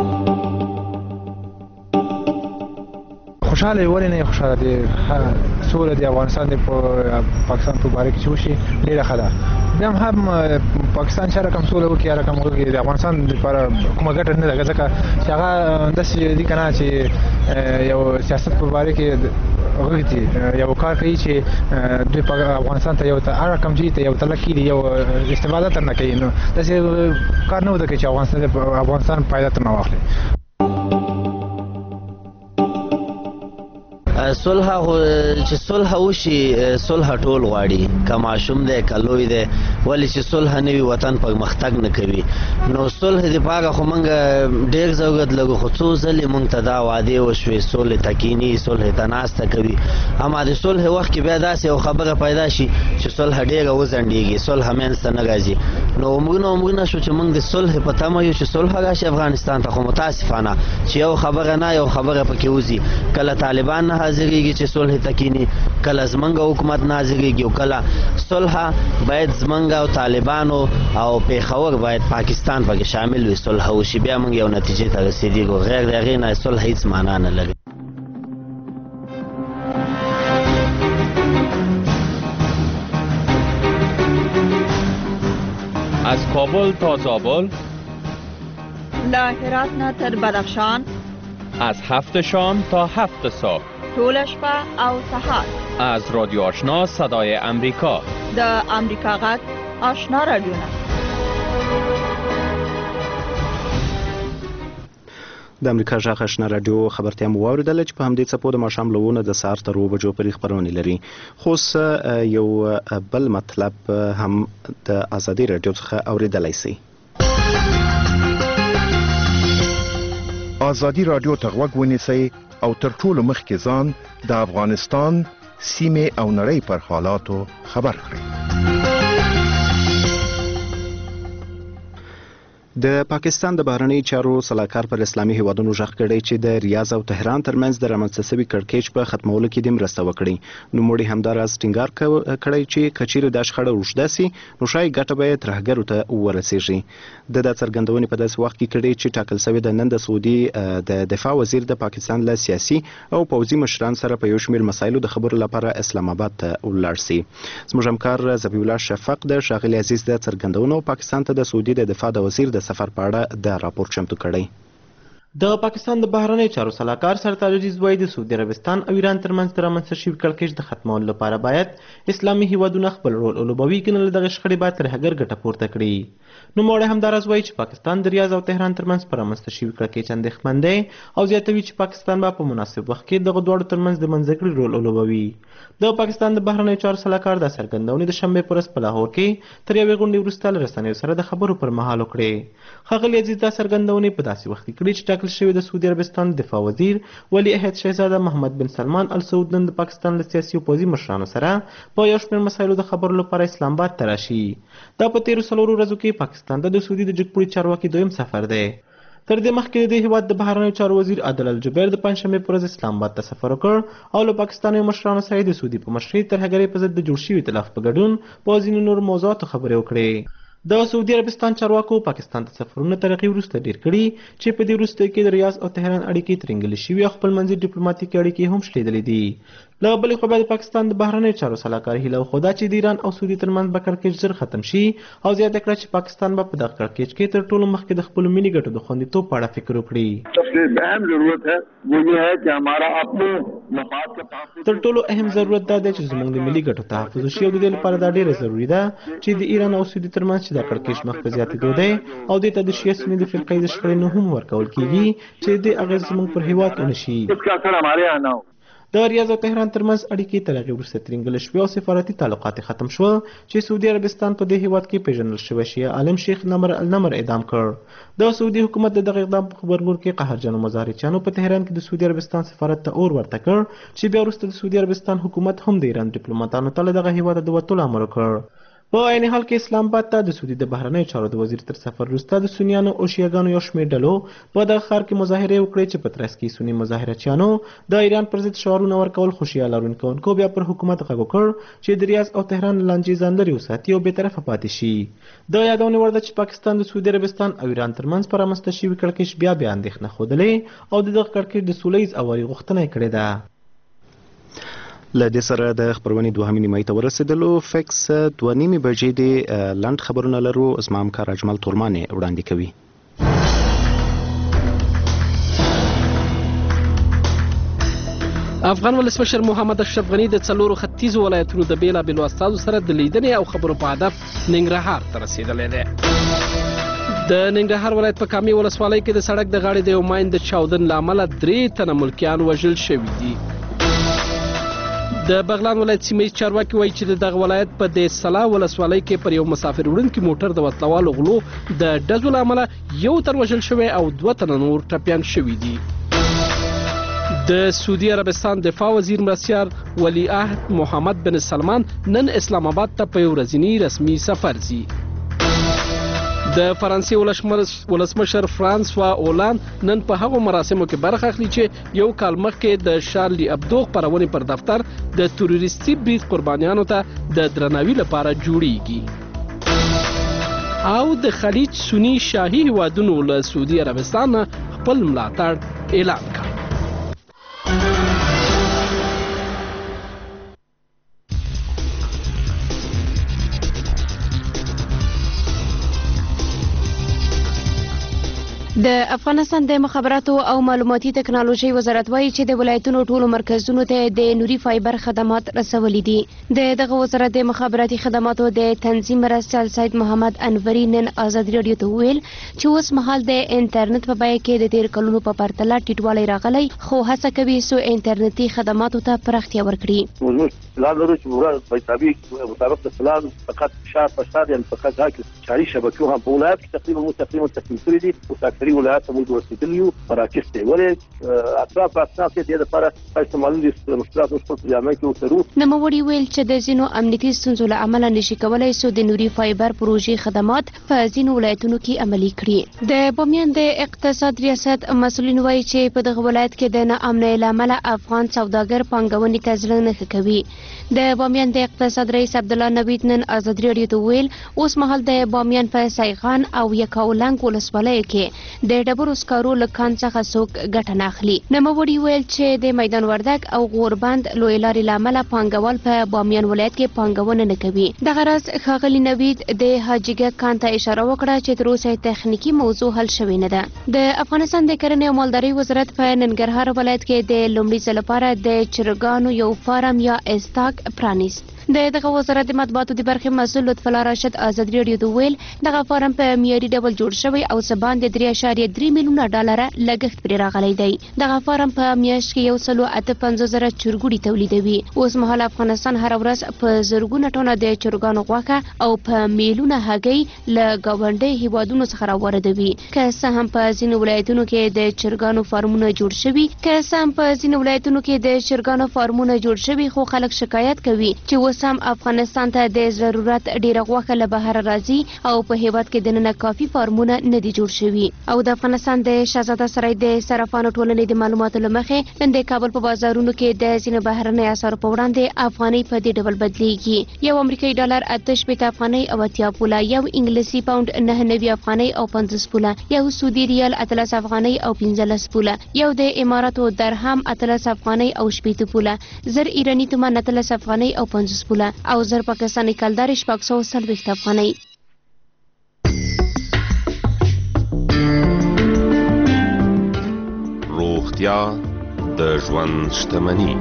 خوشاله ولې نه خوشاله دي سوله د افغانستان د پاکستان په باره کې چې وشي ډېره ښه ده. بیا هم پاکستان چې رقم سوله وکړي یا رقم وکړي د افغانستان لپاره کومه ګټه نه ده، ځکه چې هغه داسې دي که نه چې یو سیاست په باره کې غږ دي، یو کار کوي چې دوی په افغانستان ته یو هر رقم جي ته یو تلک کړي، یو استفاده ترنه کوي. نو داسې کار نه وده کوي چې افغانستان فایده ترنه واخلي. صلح چې صلح وشي، صلح ټول غواړي، که ماشوم دی که لوی دی، ولې چې صلح نه وي وطن پرمختګ نه کوي. نو صلح دپاره خو موږ ډېر ضرورت لرو، خو څو ځلې موږ ته دا وعدې وشوې صلح ته کیني، صلح ته ناسته کوي، اما د صلح وخت کې بیا داسې یو خبره پیدا شي چې صلح ډېره وځنډېږي، صلح منځته نه راځي. نو عمرونه شو چې موږ د صلح په تمه یو چې صلح راشي افغانستان ته، خو متاسفانه چې یو خبره نه یو خبره پکې وځي. کله طالبان نه حاضرېږي چې صلح ته کیني، کله زمونږ حکومت نه حاضرېږي، او کله صلح باید زمونږ او طالبانو او پیښور باید پاکستان پکې شامل وي، صلح وشي، بیا موږ یو نتیجې ته رسېږو. غیر د هغې نه صلح هیڅ معنا نه لري. از کابل تا زابل، له هرات نه تر بدخشان، از 7 شام تا 7 صبح، طول شپه او سهار، از رادیو آشنا صدای امریکا، د امریکا غږ آشنا رادیو نه. د امریکا غږ آشنا رادیو خبرتیا مو واوریدله چې په همدې څپو د ماښام له 9 د سهار تر 2 بجو پورې خپرونې لري. خو یو بل مطلب هم د ازادي رادیو څخه اوریدلی سئ. ازادي رادیو ته غوږ ونیسئ او تر ټولو مخکې ځان د افغانستان سیمې او نړۍ پر حالاتو خبر کړئ. د پاکستان د بهرنی چارو سلاکار پر اسلامي هیوادونو ژغ کړی چې د ریاض او تهران ترمنځ د رامنځته شوي کړکېچ په ختمولو کې د مرسته وکړي. نوموړي همداراز ټینګار کړی چې کچېرې دا شخړه اوږده سي نو ښایي ګټه به یې ترهګرو ته ورسیږي. د دا څرګندونې په داسې وخت کې کړي چې ټاکل شوې ده نن د سعودي د دفاع وزیر د پاکستان له سیاسي او پوځي مشران سره په یو شمېر مسایلو د خبرو لپاره اسلام آباد ته ولاړ سي. زموږ همکار ذبیح الله شفق د ښاغلي عزیز د څرګندونو پاکستان ته د سعودي د دفاع د وزیر د سفر په اړه د راپور چمتو کړی. د پاکستان د بهرنی چارو سلاکار سرتاج عزیز وایي د سعودي عربستان او ایران ترمنځ د رامنځته شوي کړکېچ د ختمولو لپاره باید اسلامي هیوادونه خپل رول ولوبوي، که نه له دغې شخړې باید ترهګر ګټه پورته کړي. نوموړی همداراز وایي چې پاکستان د ریاض او تهران ترمنځ په رامنځته شوي کړکېچ اندېښمن دی او زیاتوي چې پاکستان به په مناسب وخت کې دغه دواړو ترمنځ د منځګړي رول ولوبوي. د پاکستان د بهرنیو چارو سلاکار دا څرګندونې د شنبې په ورځ په لاهور کې تر یوې غونډې وروسته له رسنیو سره د خبرو پر مهال وکړې. ښاغلي عزیز دا څرګندونې په داسې وخت کې کړې چې ټاکل شوی د سعودي عربستان دفاع وزیر ولی عهد شهزاده محمد بن سلمان ال سعود نن د پاکستان له سیاسي او پوځي مشرانو سره په یو شمېر مسایلو د خبرو لپاره اسلام آباد ته راشي. دا په تېرو 4 ورځو کې پاکستان ته د سعودي د جګپوړي چارواکي دویم سفر دی. تر دې مخکې د هیواد د بهرنیو چارو وزیر عادل الجبیر د پنجشنبې په ورځ اسلام آباد ته سفر وکړ او له پاکستاني مشرانو سره د سعودي په مشرۍ ترهګرۍ په ضد د جوړ شوي ایتلاف په ګډون په ځینو نورو موضوعاتو خبرې وکړې. د سعودي عربستان چارواکو پاکستان ته سفرونه تر هغې وروسته ډېر کړي چې په دې وروستیو کې د ریاض او تهران اړیکې ترینګلې شوي او خپلمنځي ډیپلوماتیکي اړیکې هم شلېدلې دي. له بلې خوا بیا د پاکستان د بهرنیو چارو سلاکار هیله وښوده چې د ایران او سعودي ترمنځ به کړکېچ ژر ختم شي او زیاته کړه چې پاکستان به په دغه کړکېچ کې تر ټولو مخکې د خپلو ملي ګټو د خوندیتوب په اړه فکر وکړي. تر ټولو اهم ضرورت دا دی چې زموږ د ملي ګټو تحفظ وشي او د دې لپاره دا ډېره ضروري ده چې د ایران او سعودي ترمنځ چې دا کړکېچ مخ په زیاتېدو دی او دې ته د شیعه سني د فرقې د شخړې نوم هم ورکول کېږي چې دې اغېز زموږ پر هېواد ونه شي. د ریاض او تهران ترمنځ اړیکې تر هغې وروسته ترینګلې شوې او سفارتي تعلقات ختم شول چې سعودي عربستان په دې هېواد کې پیژندل شوی شیعه عالم شیخ نمر النمر اعدام کړ. د سعودي حکومت د دغه اقدام په خبرګون کې قهرجنو مظاهرچیانو په تهران کې د سعودي عربستان سفارت ته اور ورته کړ چې بیا وروسته د سعودي عربستان حکومت هم د ایران ډیپلوماتانو ته له دغه هېواده د وتلو امر وکړ. په عین حال کې اسلام آباد ته د سعودي د بهرنیو چارو د وزیر تر سفر وروسته د سنیانو او شیعهګانو یو شمېر ډلو په دغه ښار کې مظاهرې وکړې چې په ترڅ کې سني مظاهرچیانو د ایران پر ضد شعارونه ورکول، خو شیعه لرونکو بیا پر حکومت غږ وکړ چې د ریاض او تهران لانجې ځان لرې وساتي او بېطرفه پاتې شي. د یادونې وړ ده چې پاکستان د سعودي عربستان او ایران ترمنځ په رامنځته شوي کړکېچ بیا اندېښنه ښودلې او د دغه کړکېچ د سوله ییز اواري غوښتنه یې کړې ده. له دې سره د خبرونې دوهمې نیمایي ته ورسېدلو. فکس 2:30 بجې د لنډ خبرونه لرو. زما همکار اجمل تورمان یې وړاندې کوي. افغان ولسمشر محمد اشرف غنی د 4 ختیځو ولایتونو د بیلابیلو استازو سره د لیدنې او خبرو په هدف ننګرهار ته رسېدلی دی. د ننګرهار ولایت په کامې ولسوالۍ کې د سړک د غاړې د یو ماین د چاودن له امله 3 تنه ملکیان وژل شوي دي. د بغلان ولایت سیمه ییز چارواکي وایي چې دغه ولایت په د سلا ولسوالۍ کې پر یو مسافر وړونکي موټر د وسلوالو غلو د ډزو له امله 1 تن وژل شوی او 2 تنه نور ټپیان شوي دي. د سعودي عربستان دفاع وزیر مرستیال ولیعهد محمد بن سلمان نن اسلام آباد ته په یو ورځني رسمي سفر ځي. د فرانسې ولسمشر فرانسوا اولاند نن په هغو مراسمو کې برخه اخلي چې یو کال مخکې د شارلی ابدو خپرونې پر دفتر د تروریستي برید قربانیانو ته د درناوي لپاره جوړیږي. او د خلیج سنی شاهي هیوادونو له سعودي عربستان خپل ملاتړ اعلان کړ. د افغانستان د مخابراتو او معلوماتي ټکنالوژي وزارت وایي چې د ولایتونو ټولو مرکزونو ته د نوري فایبر خدمات رسولي دي. دغه وزارت د مخابراتي خدماتو د تنظیم مرستیال سید محمد انوري نن آزادي رادیو ته ویل چې اوس مهال د انټرنیټ په بیه کې د 13 کلونو په پرتله ټیټوالی راغلی، خو هڅه کوي څو انټرنیټي خدماتو ته پراختیا ورکړي. لا لرو چې مراد په تابع مطابق د پلان فقط شهر یعنی فقط ځکه شهري شبکو هم په ولایت کې تقریبا تکمیل کړي دي او تقریبا ولایت موږ ورسېدلیو مراکز ته ولې اطراف کې د لپاره استعمالي مشکلات اوس په جامع کې وترو. نوموړي ویل چې د ځینو امنیتي ستونزو له امله نشي کولای سو د نوري فایبر پروژې خدمات په ځینو ولایتونو کې عملي کړي. د بامیان د اقتصاد ریاست مسؤلین وایي چې په دغه ولایت کې د ناامنۍ له امله افغان سوداګر پانګونې ته زړه نه ښه کوي. د بامیان د اقتصاد رئیس عبدالله نوید نن آزادي رادیو ته ویل اوس مهال د بامیان په سیغان او یکاولنګ ولسوالیو کې د ډبرو سکارو له کان څخه څوک ګټه نه اخلي. نوموړي ویل چې د میدان وردګ او غوربند لوی لارې له امله پانګوال په بامیان ولایت کې پانګونه نه کوي. دغه راز ښاغلي نوید د حاجیګک کان ته اشاره وکړه چې تر اوسه تخنیکي موضوع حل شوې نه ده. د افغانستان د کرنې او مالدارۍ وزارت په ننګرهار ولایت کې د لومړي ځل لپاره د چرګانو یو فارم یا استاک پرانیست. دغه وزارت د مطبوعاتو د برخې مسؤل لطف الله راشد آزادي رادیو ته ویل دغه فارم په معیاري ډول جوړ شوی او څه باندې 3.3 میلیونه ډالره لګښت پرې راغلی دی. دغه فارم په میاشت کې 158,000 چرګوړي تولیدوي. اوس مهال افغانستان هر ورځ په زرګونه ټنه د چرګانو غوښه او په میلیونه هګۍ له ګاونډي هیوادونو څخه راوردوي. که څه هم په ځینو ولایتونو کې د چرګانو فارمونه جوړ شوي خو خلک شکایت کوي چې سم افغانستان ته د ضرورت ډیره غوښه له بهر راځي او په هیواد کې د نن کافي فارمونه نه دي جوړ شوي. او د افغانستان د شهزاده سرای د صرافانو ټولنې د معلوماتو لمخې نن د کابل په بازارونو کې د ځینو بهرنۍ اسعارو په وړاندې افغانۍ په دې ډول بدلیږي. یو امریکایي ډالر 8 افغانۍ او 80 پوله، یو انګلیسي پاوند 9 افغانۍ او 50 پوله، یو سعودي ریال 13 افغانۍ او 15 پوله، یو د اماراتو درهم 13 افغانۍ او 80 پوله، زر ایرانی تومان 13 افغانۍ او 50 او زر پاکستانی کلدار 440 افغانۍ. روغتیا د ژوند شتمني.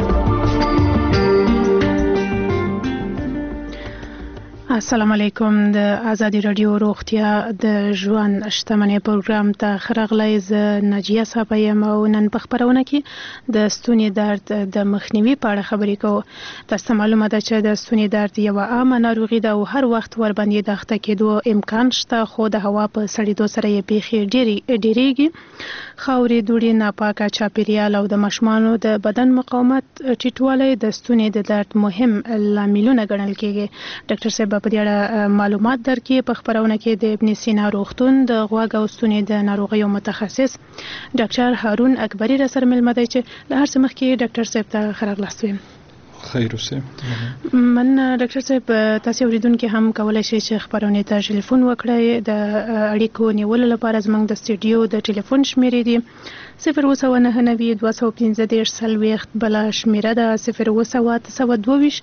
السلام علیکم. د آزادي رادیو روغتیا د ژوند شتمنۍ پروګرام ته خراغلی. زه ناجیه صاحب یم او نن په خپرونه کې د ستوني درد د مخنیوي په اړه خبرې کوو. تاسو ته معلومه ده چې د ستوني درد یوه عامه ناروغي ده او هر وخت ورباندې د اخته کېدو امکان شته، خو د هوا په سړېدو سره یې پیښې ډېرېږي. خاورې، دوړې، ناپاکه چاپیریال او د ماشومانو د بدن مقاومت ټیټوالی د ستوني د درد مهم لاملونه ګڼل کېږي. ډاکټر صاحب په دې اړه معلومات درکړي. په خبرونه کې د ابن سینا روغتون د غوږ او ستوني د ناروغیو متخصص ډاکټر هارون اکبری را سره ملمه دی چې له هر څه مخکې ډاکټر صاحب ته ښه راغلاست وایم. خیر اوسه. من ډاکټر صاحب تاسو اوریدونکو هم کولای شئ چې خبرونه ته ټلیفون وکړئ. د اړیکو نیولو لپاره زموږ د سټوډیو د ټلیفون شمیرې دي 0299215 بله شمیره ده 02922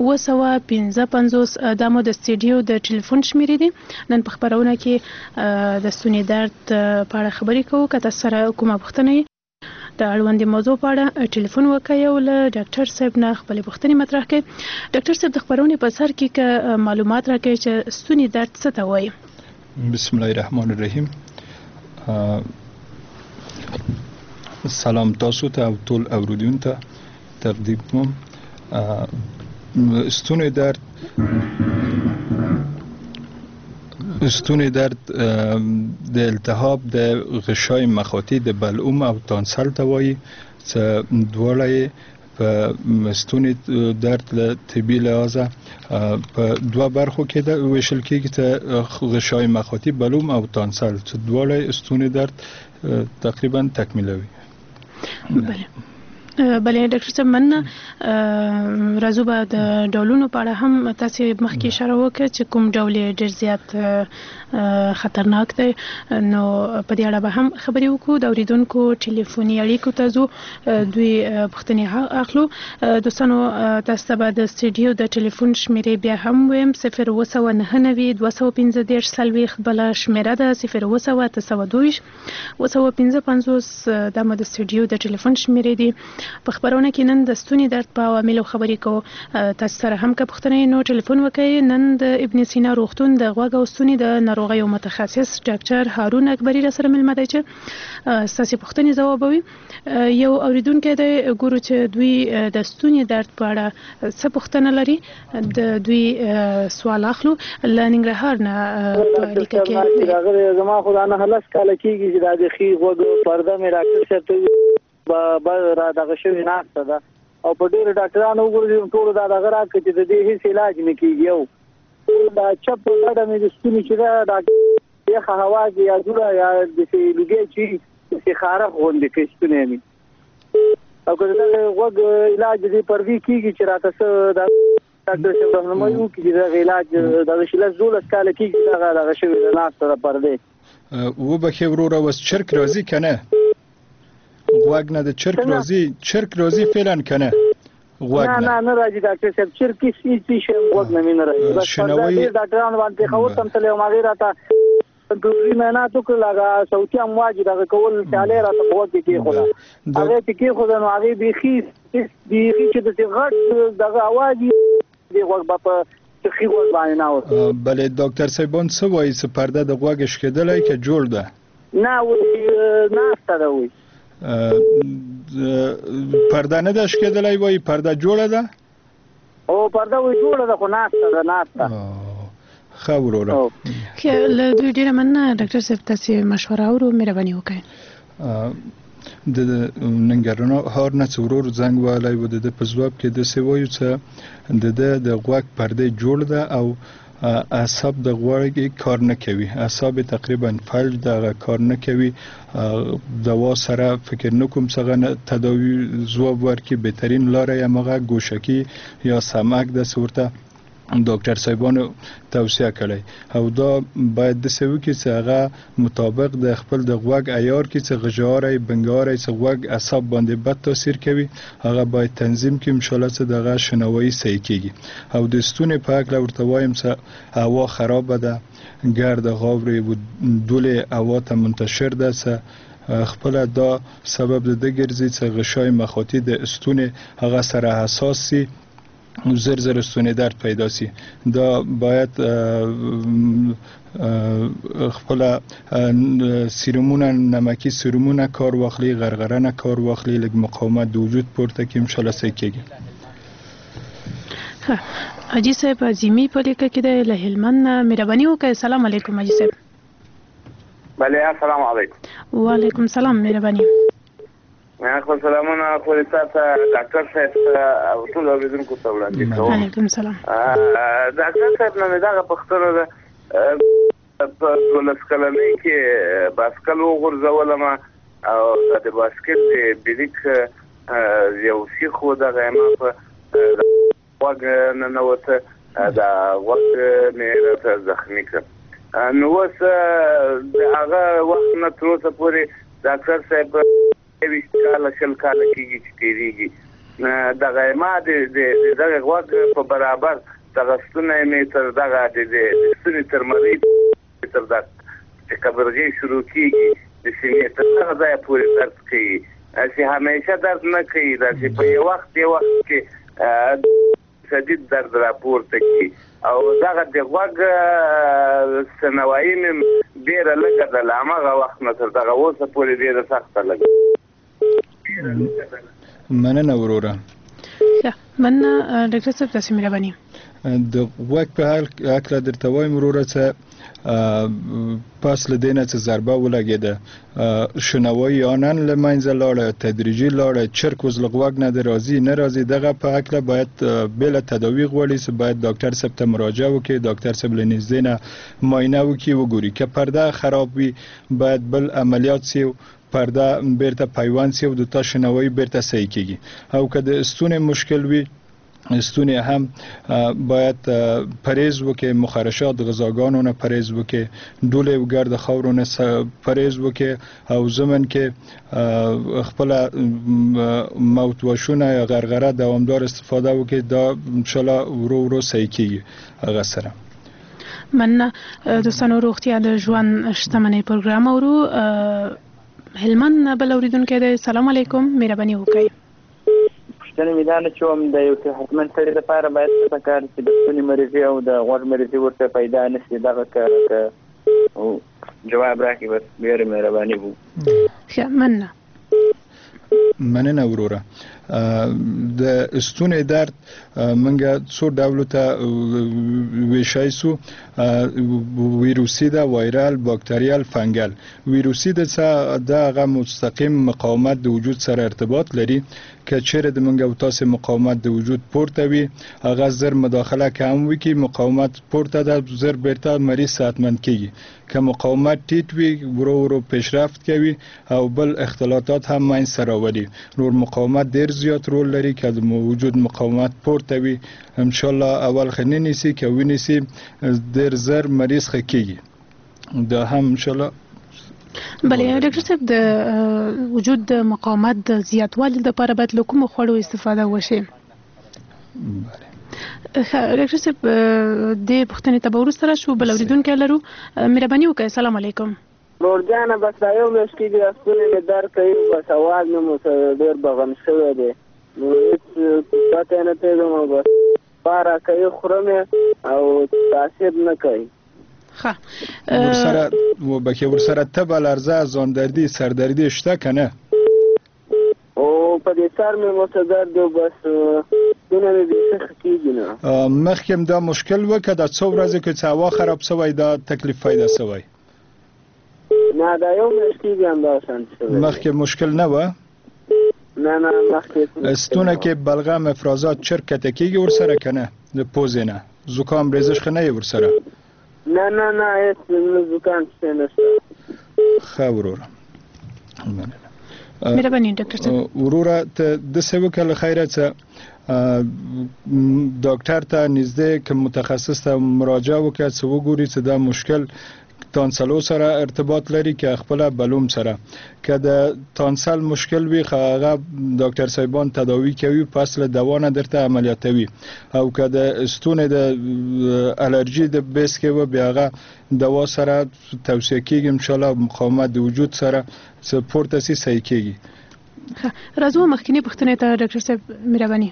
255 دا مو د سټوډیو د ټلیفون شمیرې دي. نن په خبرونه کې د ستوني درد په اړه خبرې کوو. که تاسو سره کومه پوښتنه د اړوندې موضوع په اړه ټلیفون وکړئ او له ډاکټر صاحب نه خپلې پوښتنې مطرح کړئ. ډاکټر صاحب د خبرونې په سر کې که معلومات راکړئ چې ستوني درد څه ته وایي. بسم الله الرحمن الرحیم. سلام تاسو ته او ټول اوریدونکو ته تقدیم کوم. ستوني درد د التهاب د غشای مخاطی د بلعوم او تانسل ته وایي چې دواړه په ستوني درد له طبي لحاظه په دوه برخو کې د ویشل کېږي چې غشای مخاطی بلعوم او تانسل چې دواړه ستوني درد تقریبا تکمیلوي. بله ډاکټر صاحب من راځو به د ډولونو په اړه هم تاسو مخکې اشاره وکړه چې کوم ډول ډېر زیات خطرناک دی نو په دې اړه به هم خبرې وکړو. د اوریدونکو ټلیفوني اړیکو ته ځو دوی پوښتنې اخلو. دوستانو تاسو ته به د سټوډیو د ټلیفون شمیرې بیا هم ویم 02992 255 بله شمیره ده 02922 255 دا مو د سټوډیو د ټلیفون شمیرې دي. په خبرونه کې نن د ستوني درد په عواملو خبرې کوو. تاسو سره هم که پوښتنه نو ټلیفون وکړئ. نن د ابن سینا روغتون د غوږ او ستوني د ناروغیو متخصص ډاکټر هارون اکبری را سره ملمه دی چې ستاسو پوښتنې ځوابوي. یو اوریدونکی دی ګورو چې دوی د ستوني درد په اړه څه پوښتنه لري. د دوی سوال اخلو له ننګرهار نه په لیکه کې زما خدانه هلس کاله کېږي چې د خي غوږ پرده مې ډاکټر صاحب ته را دغه شوی ناسته ده او په ډېرو ډاکټرانو وګورئ ټولو دا دغه راکړي چې د دې هېڅ علاج نه کېږي. او دا چپ ډډه مې د ستوني چې ده ډاکټر یخه هوا کې یا دوړه یا داسې لوګی چې داسې خارښ غوندې کوي ستونی مې. او که د دغه غوږ علاج د دې پردې کېږي چې راته څه ډاکټر صاحب راهنمایي وکړي چې دغه علاج دغه شي 12 کاله کېږي دغه شوې ده ناسته ده پردې. وبخښئ وروره اوس چرک راځي که نه؟ غوږ نه د چرک راځي فعلا کنه غوږ نه راځي ډاکټر صاحب چرک هیڅ شی غوږ نه راځي. بس شنوي ډاکټرانو باندې خبر تم تل یو ماغي راته دوی مې نه تو کړه صوتي امواج دا کول چاله راته غوږ کې خدا هغه کې خدا نو هغه بيخي چې د غټ دغه आवाज دی غوږ په تخي غوږ باندې نه و. بله ډاکټر صاحبان څه وایي چې پرده د غوږ شکېدلای کې جوړ ده؟ نه وایي نه ستاره وایي پرده نه ده شکېدلای وایي پرده جوړه ده؟ او پرده وایي جوړه ده خو ناسته ده ناسته. ښه وروره له دوی ډېره مننه ډاکټر صاحب تاسې مشوره اورو مهرباني وکړئ. د ننګرهار نه چې ورور زنګ وهلی و د ده په ځواب کې داسې وایو چې د ده د غوږ پردې جوړ ده او اعصاب د غوږ کار نه کوي. اعصاب تقریبا فلج دغه کار نه کوي. دوا سره فکر نکوم څنګه تداوی ځواب ورکړي. بهترین لاره یې همغه ګوشکي یا سمک داسې ورته ډاکټر صاحبانو توصیه کړی او دا باید داسې وکړي چې هغه مطابق د خپل د غوږ عیار کې چې غژاری بنګاری چې غوږ اعصاب باندې بد تاثیر کوي هغه باید تنظیم کړي انشاءالله چې دغه شنوایی صحیح کېږي. او د ستوني په هکله ورته وایم چې هوا خرابه ده ګرد غاورې و دولې هوا ته منتشر ده چې خپل دا سبب د ده ګرځي چې غشای مخاطی د ستوني هغه سره حساس سي زر ستوني درد پیدا سي. دا باید خپل سیرومونه نمکی سیرومونه کار واخلي غرغره نه کار واخلي لږ مقاومت د وجود پورته کې انشاءالله صحیح کېږي. حاجی صاحب عظیمی په لیکه کې د له هلمند مهرباني وکړئ. السلام علیکم حاجی صاحب. بله السلام علیکم. وعلیکم السلام مهرباني. خپل سلامونه خو تاسو ډاکټر صاحب او ټول اوریدونکو ته وړاندې کوم. وعلیکم السلام. ډاکټر صاحب نه دا پښتنه ده په ولسکلنۍ کې باسکل وغورځولم او د باسکل بریک یو شي خو د غیما په وګ نه نوته دا وخت مې زخمی کړ. نو اوس هغه وخت نه تر اوسه پورې ډاکټر صاحب ویشتاله شل کاله کېږي چې تېرېږي دغه ما د دغه غوږ په برابر دغه ستونی مې تر دغه د ستوني تر مرۍ تر دا چې کبرګۍ شروع کېږي د سینې تر هغه ځایه پورې درد کوي چې همیشه درد نه کوي دا چې په یو وخت کې شدید درد راپورته کوي او دغه د غوږ سنوایي مې ډېره لږه ده له هماغه وخت نه تر دغه اوسه پورې ډېره سخته لګي. مننه وروره. مننه ډاکټر صاحب تاسو مهرباني. د غوږ په هکله درته وایم وروره چې پس له دې نه چې ضربه ولګېده شنوایي آنن له منځه لاړه تدریجي لاړه چرک اوس له غوږ نه راځي نه راځي دغه په هکله باید بله تداوي غواړي چې باید ډاکټر صاحب ته مراجعه وکړي ډاکټر صاحب له نږدې نه معاینه وکړي وګوري که پرده خراب وي باید بل عملیات شي پرده بیرته پیوند شي او د تا شنوایي بیرته صحیح کېږي او که د ستوني مشکل وي ستوني هم باید پرهیز وکړي مخرشات غذاګانو نه پرهیز وکړي ډولې او ګرد خاورو نه پرهیز وکړي او ضمن کې خپل موت وشونه یا غرغره دوامدار استفاده وکړي دا ان شاء الله ورو ورو صحیح کېږي هغه سره. مننه دوستانو روغتیا د ژوند شتمنۍ پروګرام اورو هلمند بل اوریدونکو دی. سلام علیکم مهرباني وکړئ. پښتنه میدان چوم د یو صحتمند سړي لپاره باید څه کار چې د ستوني مریضي او د غوږ مریضي ورته پیدا نشي دغه کار جواب راکړي بس ډېره مهرباني وو. ښه مننه وروره. د ستوني درد منګه څو ډول ته ویشای سو ویروسي ده وایرال باکتریال فنګل. ویروسي ده دغه مستقیم مقاومت د وجود سره ارتباط لري که چیرې د منګه او تاسو مقاومت د وجود پورته وي هغه زر مداخله کم وي کی مقاومت پورته ده زر بیرته مریض صحتمند کیږي که مقاومت ټیټ وي ورو ورو پیشرفت کوي او بل اختلاطات هم منځ راوړي. نور مقاومت ډیر زیات رول لري که د وجود مقاومت پورته وي ان شاء الله اول خنینی سي که ویني ډیر زر مریض خکېږي دا هم ان شاء الله. بله ډاکټر صاحب د وجود د مقاومت د زیاتوالي لپاره باید له کومو خوړو استفاده وشي؟ ډاکټر صاحب د پوښتنې ته به وروسته راشو. بل اورېدونکی لرو مهرباني وکړئ. السلام علیکم. لورجانه بس دا یو میاشت کېږي ستونی مې درد کوي بس اواز مې ډېر بغم شوی دی نو هېڅ پته نه پوهېږم او بس پاره کوي خورم او تاثیر نه کوي. ورسره تبه لرزه ځاندردي سردردي شته که نه؟ او په دې سر مې ورته درد و بس ستونی مې بیخي ښه کېږي نه. مخکې دا مشکل و که دا څو ورځې کې چې هوا خراب شوی دا تکلیف پیدا شوی؟ نه دا یو میاشت کېږي همدا شانتې شوی. مخکې مشکل نه و؟ نه مخکې ستونه کې بلغم افرازات چرکته کېږي ورسره که نه د پوزې نه زکام ریزش خو نه یې ورسره؟ نه هیڅ زکام څه نشته. ښه وروره مهرباني ډاکټر صاحب. وروره ته داسې وکړه له خیره چې ډاکټر ته نږدې که متخصص ته مراجعه وکړه چې وګوري چې دا مشکل تانسلو سره ارتباط لري که خپل بلوم سره که د تانسل مشکل وي هغه ډاکټر صاحبان تداوی کوي پس له دوا نه درته عملیاتوي او که د ستوني د الرجی د بیس کې و بیا هغه دوا سره توصیه کیږي ان شاء الله مقاومت د وجود سره سپورت سي صحیح کیږي. راځو مخکینی پوښتنه ته ډاکټر صاحب مهرباني.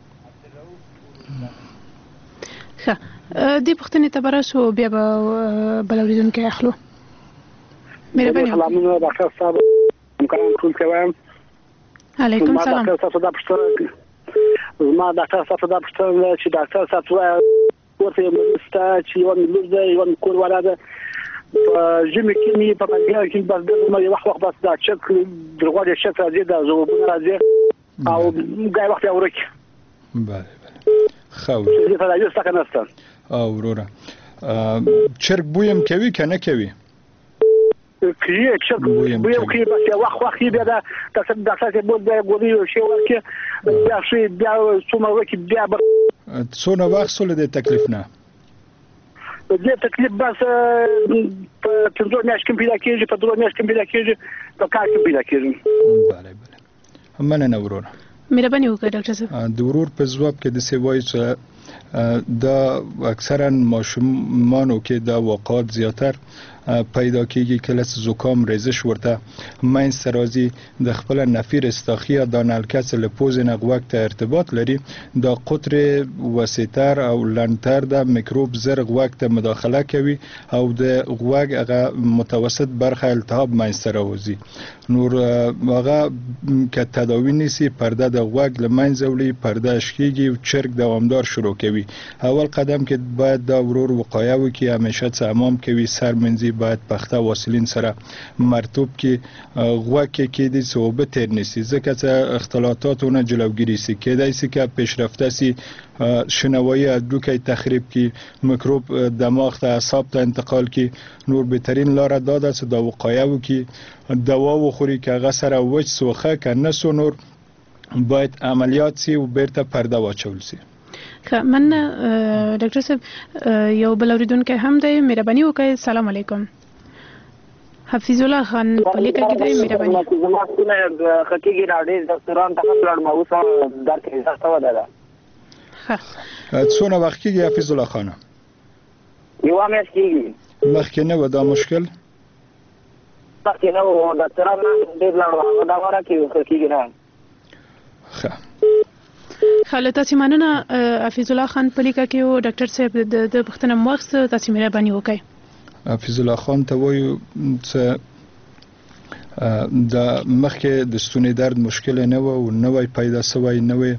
ښه دې پوښتنې ته به راشو بیا به بل اورېدونکی اخلو. مهرباني وکړئ. سلامونه ډاکټر صاحب امکان ټول ته وایم. علیکم سلام. زما ډاکټر صاحب دا پوښتنه چې ډاکټر صاحب وایي ورته مریض ته چې یو مریض دی یو کور والا ده ژمي کې نه په منځ کې بس د وخت بس دا چک درغوړې شک راځي دا زوبونه راځي او ګای وخت اورک بله خو دې فلایو څنګه نستان او وروره چرګ بویم کوي کنه کوي کې چرګ بویم کوي بس وخت بیا دا تاسو د اساس بود د ګوري شی ورکه بیا شي بیا څومره وکي بیا څونه وخت سول د تکلیف نه دې تکلیف بس په څو میاشتې کې پیدا کېږي په 2 میاشتې کې پیدا کېږي په کار کې پیدا کېږي بله مننه وروره مهرباني وکړئ ډاکټر صاحب د ورور په ځواب کې د سیوای چې دا اکثرا ماشومانو کې دا واقعات زیاتر پیدا کیږي کله چې زکام ریزش ورته مینځ راځي د خپل نفیر استاخیه د نلکس له پوز نه غوږ ته ارتباط لري دا قطر وسیتر او لنتر د میکروب زر غوږ ته مداخله کوي او د غوږ هغه متوسط برخه التهاب مینځ راوځي نور هغه که تداوی نیسی پرده د غوږ لمنځ وړي پرده شکیږي او چرګ دوامدار شروع کوي اول قدم کې باید دا ورور وقایه وکړي همیشه څامام کوي سر منځي باید پخته واسلین سره مرطوب کې غوږ کې د صوبه تیر نسی ځکه چې اختلاطاتونه جلوگیری سي کېدای سي که پیشرفته سي شنوایی هډوکی تخریب کی میکروب دماغ ته اعصاب ته انتقال کی نور بهترین لار داده چې دا وقایه وکړي دوا وخوري که هغه سره وچ سوخه کنه سو نور باید عملیات سي او بیرته پرده واچول سي من ډاکټر صاحب یو بل اوریدونکو هم دی مهرباني وکړئ سلام علیکم حفیظ الله خان پلیکا کې دی مهرباني زما څونه خکېږي راډي ډاکټران ته لړم اوسه درکې ځاسته ودا ها څونه وخت کېږي حفیظ الله خان یو میاشت کېږي مخکې نه و دا مشکل مخکې نه و ډاکټران ډېر لړم دا وره کېږي نه ښه خالته سیمانه حفیظ الله خان پلیکا کې او ډاکټر صاحب د پښتنه مخ تاسو مهرباني وکړئ حفیظ الله خان ته وایو چې د مخکې د ستوني درد مشکل نه و او نوې پیدا شوی نوې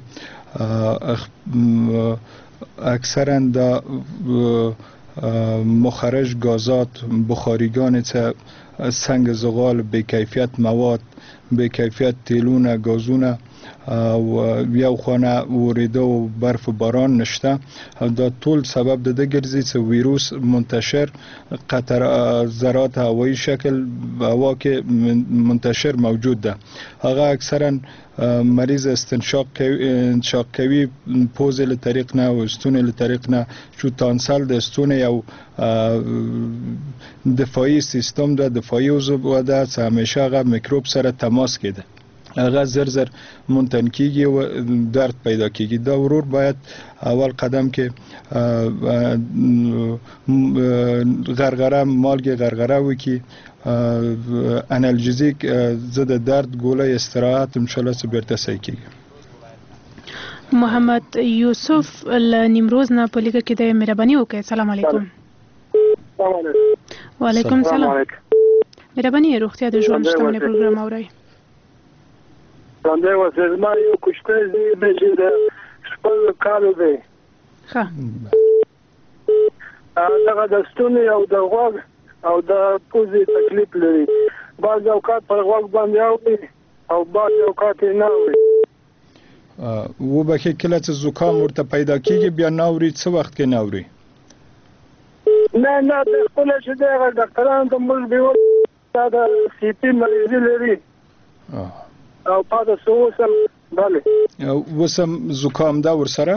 اکثرا د مخرج غازات بخاریگان چې سنگ زغال به کیفیت مواد به کیفیت تیلونه غازونه او یو خانه وریده و برف و باران نشته دا ټول سبب د ګرځي چې ویروس منتشر قطر ذرات هوایی شکل هوا کې منتشر موجود ده هغه اکثرا مریض استنشاق کوي پوز له طریق نه او ستون له طریق نه چې تانسل د ستون یو دفاعي سیستم ده دفاعي عضو ده چې همیشه هغه میکروب سره تماس کېده هغه زر منتن کیږي او درد پیدا کیږي دا ورور باید اول قدم کې غرغره مالګه غرغره وکي انالجیزیک ضد درد ګولې استراحت ان شاء الله بیرته صحیح کیږي محمد یوسف نیمروز نه پلیکا کې د مهرباني وکړئ سلام علیکم وعلیکم السلام مهرباني روغتیا د ژوند شتمنۍ پروګرام اورئ باندې وسزما یو کوشته دی چې د خپل کارو دی ها هغه د ستوني او د غوږ او د پوزې تکلیف لري بعض اوقات پر غوږ باندې اوي او بعض اوقات نه اوي و به کله چې زکام ورته پیدا کیږي بیا ناوري څه وخت کې ناوري نه د خپل چې د ډاکټرانو ته موږ به دا سی پی مریض لري او پاده سوسم bale وسم زکام دا ورسره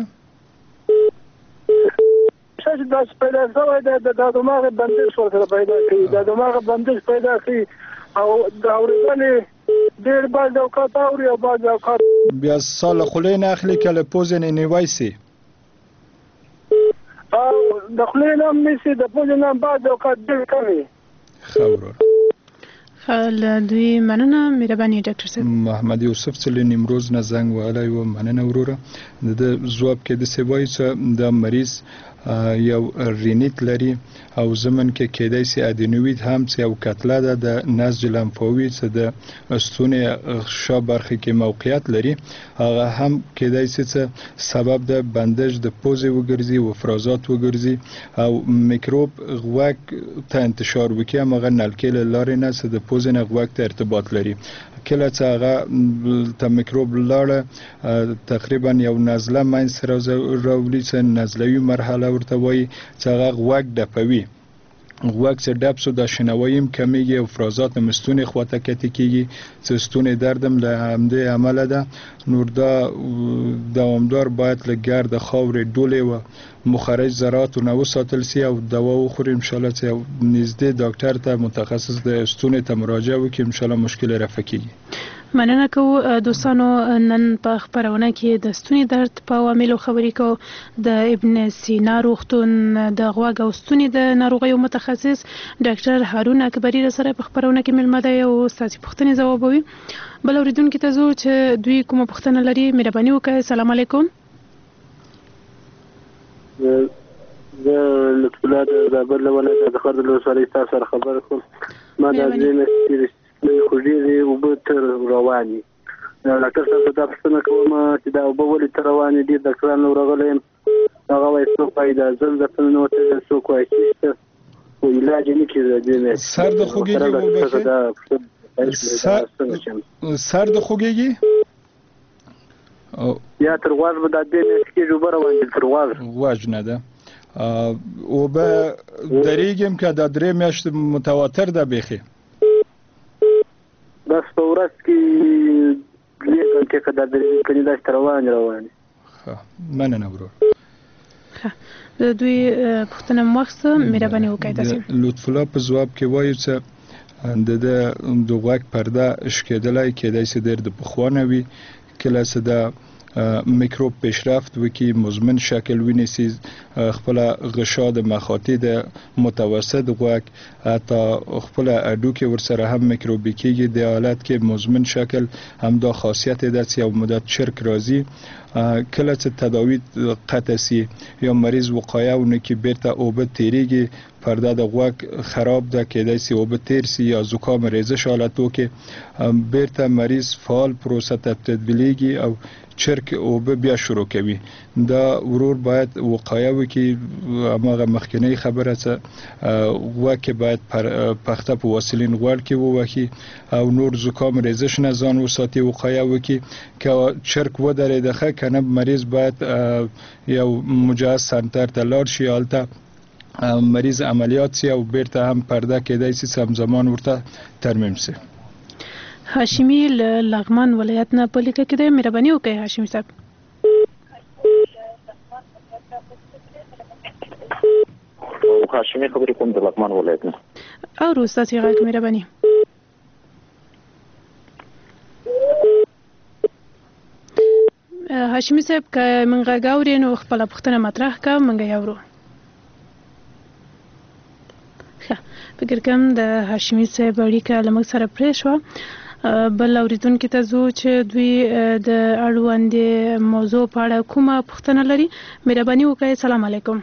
چې دا پیدا شوی د دماغ بندش ورسره پیدا کوي د دماغ بندش پیدا کوي او دا اورېدنې ډېر بعض اوقات اوري او بعض اوقات بیا سال خولې نه اخلي کله پوزې نه نیوایسي او د خولې نه مېسي د پوزې نه بعض اوقات ډېر کوي خبره خل دوی مننه مهرباني ډاکټر صاحب محمد یوسف چې نیمروز نه زنګ وهلی و مننه وروره د ځواب کې د سیوای چې د مریض یو رینیت لري او زمن کې کېدای شي ادینوید هم چې یو کتله ده د نسج لمفاوي چې د ستونې شا برخه کې موقعیت لري هغه هم کېدای شي چې سبب د بندش د پوزې وګرځي او افرازات وګرځي او میکروب غوږ ته انتشار وکړي هغه نلکې له لارې نه چې د پوزې نه غوږ ته ارتباط لري کله چې هغه ته میکروب لاړه تقریبا یو نزله منځ راوړي چې نزلوي مرحله ورته وایي چې هغه غوږ ډپوي غوږ چې ډپ شو د شنوایي هم کمیږي او افرازات هم ستونې خواته کتې کېږي چې ستونې درد هم له همدې امله ده نور دا دوامدار باید له ګرد خاورې ډولې و مخرج ذرات نه وساتل سي او دوا وخوري ان شاء الله چې نږدې ډاکټر ته متخصص د ستونې ته مراجعه وکړي ان شاء الله مشکل رفع کیږي مننه کوو دوستانو نن په خبرونه کې د ستوني درد په عواملو خبرې کوو د ابن سینا روغتون د غوږ او ستوني د ناروغیو متخصص ډاکټر هارون اکبری سره په خبرونه کې ملمه ده او ستاسو پوښتنې ځوابوي بل اوریدونکو ته زو چې دوی کومه پوښتنه لري مهرباني وکړئ السلام علیکم د لطفلا د زابل ولې د خرد له سره تاسو سره خبر کوم ما د دې خو ډېرې اوبه تر رواني ډاکټر صاحب دا پوښتنه کوم چې دا اوبه ولې تر رواني دي ډاکټرانو ورغلي هغه وایي څه فایده زل د پنځه وته څه کوي چې او علاج نه کیږي سر د خوګيږي سر د خوګيږي یا تر غوږ به د دې کې جوړ رواني تر غوږ نه ده او به درېږم که د درې میاشتې متواتر ده بيخي بس په ورځ کې لیکل کې کدا د کني دا رواني مننه ورو د دوی پښتنه مخصه مهرباني وکړئ تاسو لطف الله په جواب کې وایي چې د غوږ پرده شکېدلای کېدای شي د بخوانه وي کله چې د میکروب پیشرفت وکي مزمن شکل ونیسي خپل غشا د مخاطی د متوسط غوږ حتی خپل اډو کې ورسره هم میکروبي کېږي د حالت کې مزمن شکل هم دا خاصیت ده چې یو مدت چرک راځي کله چې تداوی قطع سي یا مریض وقایه ونه کې بیرته اوبه تیریږي پرده د غوږ خراب ده کېدای شي اوبه تیر سي یا زکام ریزش حالت وکي بیرته مریض فعال پروسه تبدیلیږي او چرک اوبه بیا شروع کوي دا ورور باید وقایه وکي اماغه مخکنی خبره چې غوږ باید پخته په واسلین غوړ کې ووهي او نور زکام ریزش نه ځان وساتي وقایه وکي که چرک ودرېده کنه مریض باید یو مجهز سنتر ته لاړ شي البته مریض عملیات سي او بیرته هم پرده کېدای شي همزمان ورته ترمیم سي هاشمی لغمان ولایت نه په لیکه کې د مهرباني وکړئ هاشمی صاحب هاشمی خبرې کوم د لغمان ولایت نه او روستا سی غږ مهرباني هاشمی صاحب که منګه غاوري نو خپل پښتنه مطرح کا منګه یاورو فکر کوم د هاشمی صاحب اړیکه لمغ سره پرې شو بل اوریدونکو ته زو چې دوی د اړوندې موضوع په اړه کومه پوښتنه لري مهرباني وکړئ السلام علیکم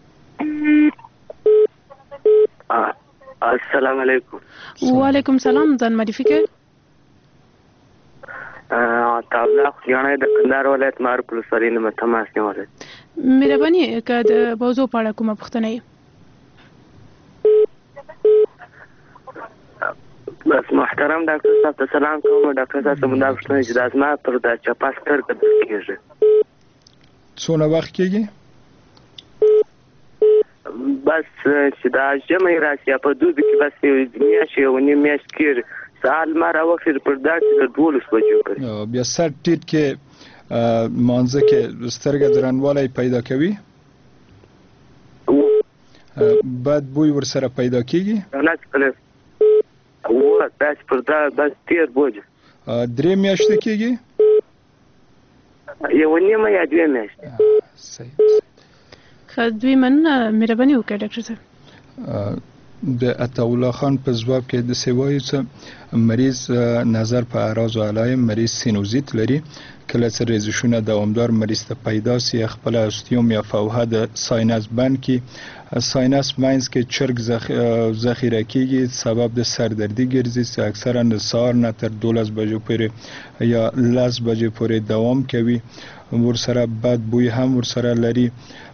السلام علیکم وعلیکم السلام ځان معرفي کړئ تابلا خیانه د کندهار ولایت معروف لسرین متماس نیولې مهرباني که د موضوع په اړه کومه پوښتنه یې بس محترم ډاکټر صاحب ته سلام کوم ډاکټر صاحب زموږ پښتنه چې د ازما پر د چپاس تر کېږي څونه وخت کېږي بس چې دا جمعي راشي په دوی کې بس میاشي او نیم میاشت کې سال ما راوخر پر دا چې د 12 بجو پر بیا سر ټیټ کې مانزه کې سترګې درنواله پیدا کوي بعد بوی ور سره پیدا کیږي نه کله او بس پر دا بس تیر بوج درې میاشتې کیږي یو نیمه یا دوه میاشتې صحیح خدوی من مهرباني وکړئ ډاکټر صاحب د عطاالله خان په ځواب کې د سیوایو څخه مریض نظر په اعراض او علایم مریض سینوزیت لري کله چې ریزشونه دوامدار مریض ته پیدا سي خپل اوستیوم یا فوهه د ساینس بند کې ساینس ماینز کې چرګ ذخیره کیږي سبب د سردردي ګرځي چې اکثرا د سهار نه تر 12 بجو پورې یا 10 بجې پورې دوام کوي ورسره بد بوی هم ورسره لري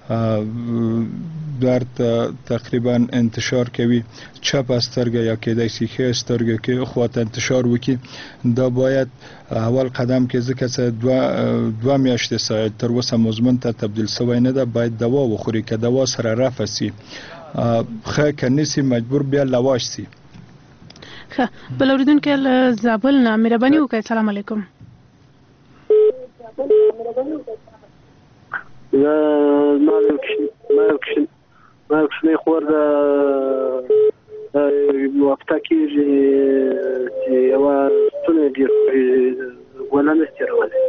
درد تقریبا انتشار کوي چپ سترګه یا کېدای شي ښه سترګه کې خواته انتشار وکي دا باید اول قدم کې ځکه چې دوه میاشتې سره تر اوسه مزمن ته تبدیل شوی نه ده باید دوا وخوري که دوا سره رفع سي ښه کني سي مجبور بیا لواش سي ښه بل اوریدونکو له زابل نه مهرباني وکړئ السلام علیکم ما کشنی خور وقتا کیږي چې یو ستونه دی ولنه ستیرواله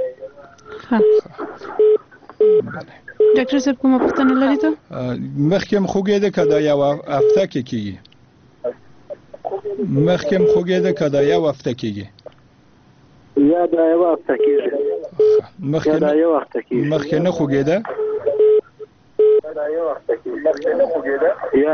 ډاکټر صاحب کومه پوښتنه لري ته مخکې خوګېده کدا یو هفته کې کیږي مخکې خوګېده کدا یو هفته کیږي یا دا یو هفته کیږي مخکې نه خوګېده یا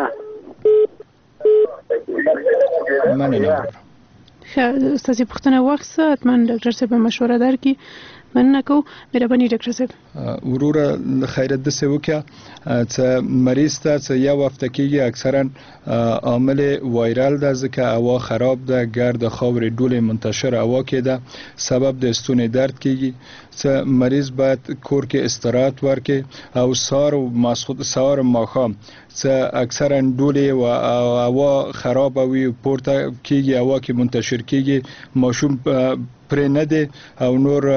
مننه ستاسو پوښتنه واخیسته حتما ډاکټر صاحب مشوره درکړي مننه کوم مهرباني ډاکټر صاحب وروره خیرت د سوکه چې مریض ته چې یو هفته کېږي اکثرا عامل وایرال ده ځکه هوا خراب ده ګرد خاورې ډولې منتشر هوا کې ده سبب د ستوني درد کېږي چې مریض باید کور کې استراحت ورکړي او سهار او ماسخوت ماښام چې اکثرا ډولې او هوا خراب وي پورته کېږي هوا کې منتشر کېږي ماشوم پرې نه دی او نور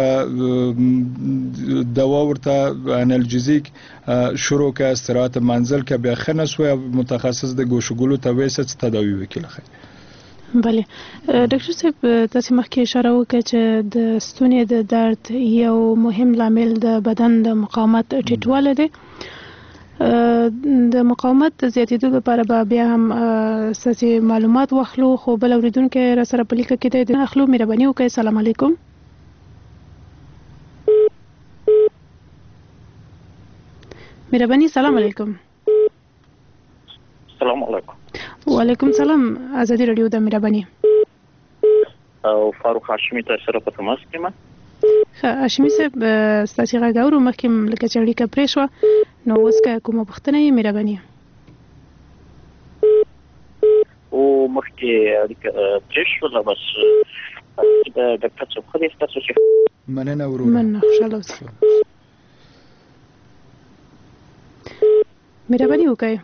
دوا ورته انالجیزیک شروع که استراحت منزل که بیا خنس و متخصص د ګوشګلو ته وېسه تداوی وکړي بله ډاکټر صاحب تاسو مخکې اشاره وکړه چې د ستوني د درد یو مهم لامل د بدن د مقاومت ټیټوالی دی د مقاومت د زیاتېدو لپاره به بیا هم ستاسو معلومات واخلو خو بل اوریدونکو را سره په لیکه کې د اخلو مهرباني وکړئ السلام علیکم مهرباني السلام علیکم السلام علیکم وعلیکم السلام ازادي رادیو د مهرباني او فاروق هاشمي تاسو سره په تماس کې ما هاشمي صاحب ستاسو غاورو مخکې لکه چې اړیکه پرې شوه نو اوس که کومه پوښتنه یې مهرباني او مخکې اړیکه پرې شوه بس د ډاکټر صاحب خو دې تاسو چې مننه ورو مننه خوشاله اوسئ مهرباني وکړئ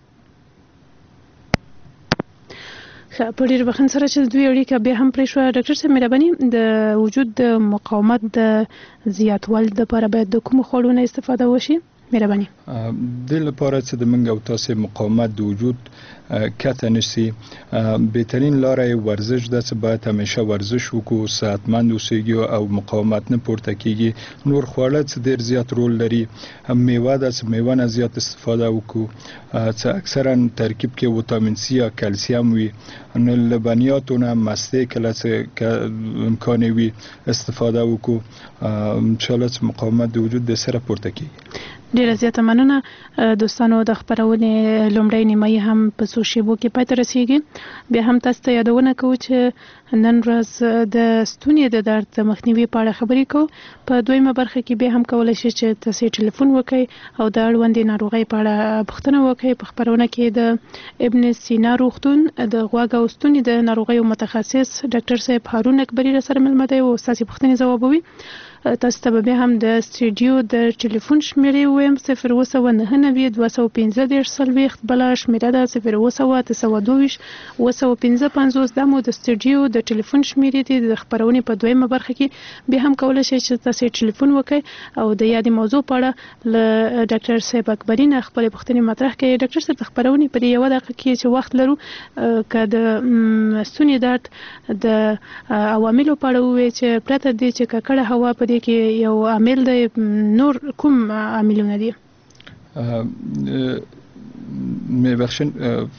په ډېر بخښنې سره چې دوی اړیکه بیا هم پرې شوه ډاکټر صاحب مهرباني د وجود د مقاومت د زیاتوالي لپاره باید د کومو خوړو نه استفاده وشي مهرباني د لپاره چې د منګ او تاسو مقاومت د وجود کته نشي بهترین لاره ورزش ده چې باید همیشه ورزش وکړو صحتمند اوسېږو او مقاومت نه پورته کیږي نور خواړه چې ډېر زیات رول لري میوه ده چې میوه نه زیات استفاده وکړو چې اکثرا ترکیب کې ویټامین سی یا کلسیم وي نو لبنیاتو نه مستې کله چې امکان وي استفاده وکړو ان شاء الله چې مقاومت د وجود د سره پورته کیږي ډیره زیاته مننه دوستانو د خبرونې لومړی نیمایي هم په څو شیبو کې پای ته رسیږي بیا هم تاسو ته یادونه کوو چې نن ورځ د ستوني د درد مخنیوي په اړه خبرې کوو په دویمه برخه کې بیا هم کولی شئ چې تاسو ټلیفون وکړئ او د اړوندې ناروغۍ په اړه پوښتنه وکړئ په خبرونه کې د ابن سینا روغتون د غوږ او ستوني د ناروغیو متخصص ډاکټر صاحب هارون اکبري را سره ملمه دی او ستاسو پوښتنې ځوابوي تاسو ته بیا هم د سټوډیو د ټلیفون شمیرې ویم 029 215 بل شمیره ده 029 215 دا مو د سټوډیو د ټلیفون شمیرې دي د خبرونې په دویمه برخه کې بیا هم کولی شئ چې تاسو ټلیفون وکړئ او د یادې موضوع په اړه له ډاکټر صاحب اکبري نه خپلې پوښتنې مطرح کړئ ډاکټر صاحب د خبرونې په یوه دقیقه کې چې وخت لرو که د ستوني درد د عواملو په اړه ووایئ چې پرته دې چې ککړه هوا په دې کې یو عامل دی نور کوم عاملونه دي میبخشن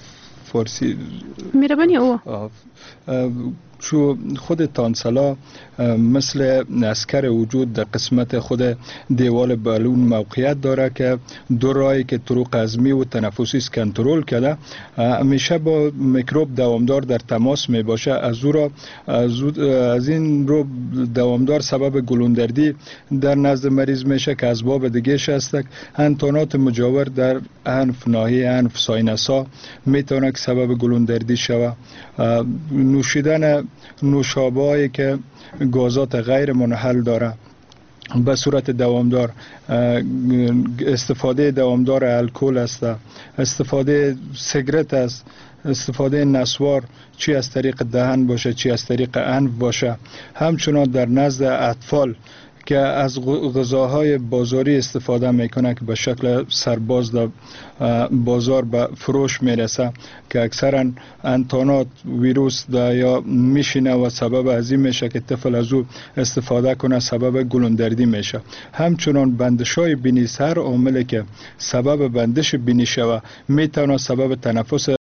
فارسی مهربانی او شو خود تانسلا مثل عسکر وجود در قسمت خود دیوال بالون موقعیت داره که دو راهی که طرق هضمی و تنفسی کنترل کرده همیشه با میکروب دوامدار در تماس می باشه. از این رو دوامدار سبب گلوندردی در نزد مریض میشه که اسباب دیگه است. انتانات مجاور در انف، ناحیه انف، ساینسا میتونه که سبب گلوندردی شود. نوشیدن نوشابه‌ای که گازات غیر منحل داره به صورت دوامدار، استفاده دوامدار الکل است، استفاده سیگرت است، استفاده نسوار، چی از طریق دهن باشه چی از طریق انف باشه. همچنان در نزد اطفال که از غذاهای بازاری استفاده میکنه که به شکل سرباز در بازار به فروش میرسه که اکثرا انتانات ویروس یا میشینه و سبب ازی میشه که طفل از او استفاده کنه، سبب گلوندردی میشه. همچنان بندشای بینی، هر عاملی که سبب بندش بینی شوه میتونه سبب تنفس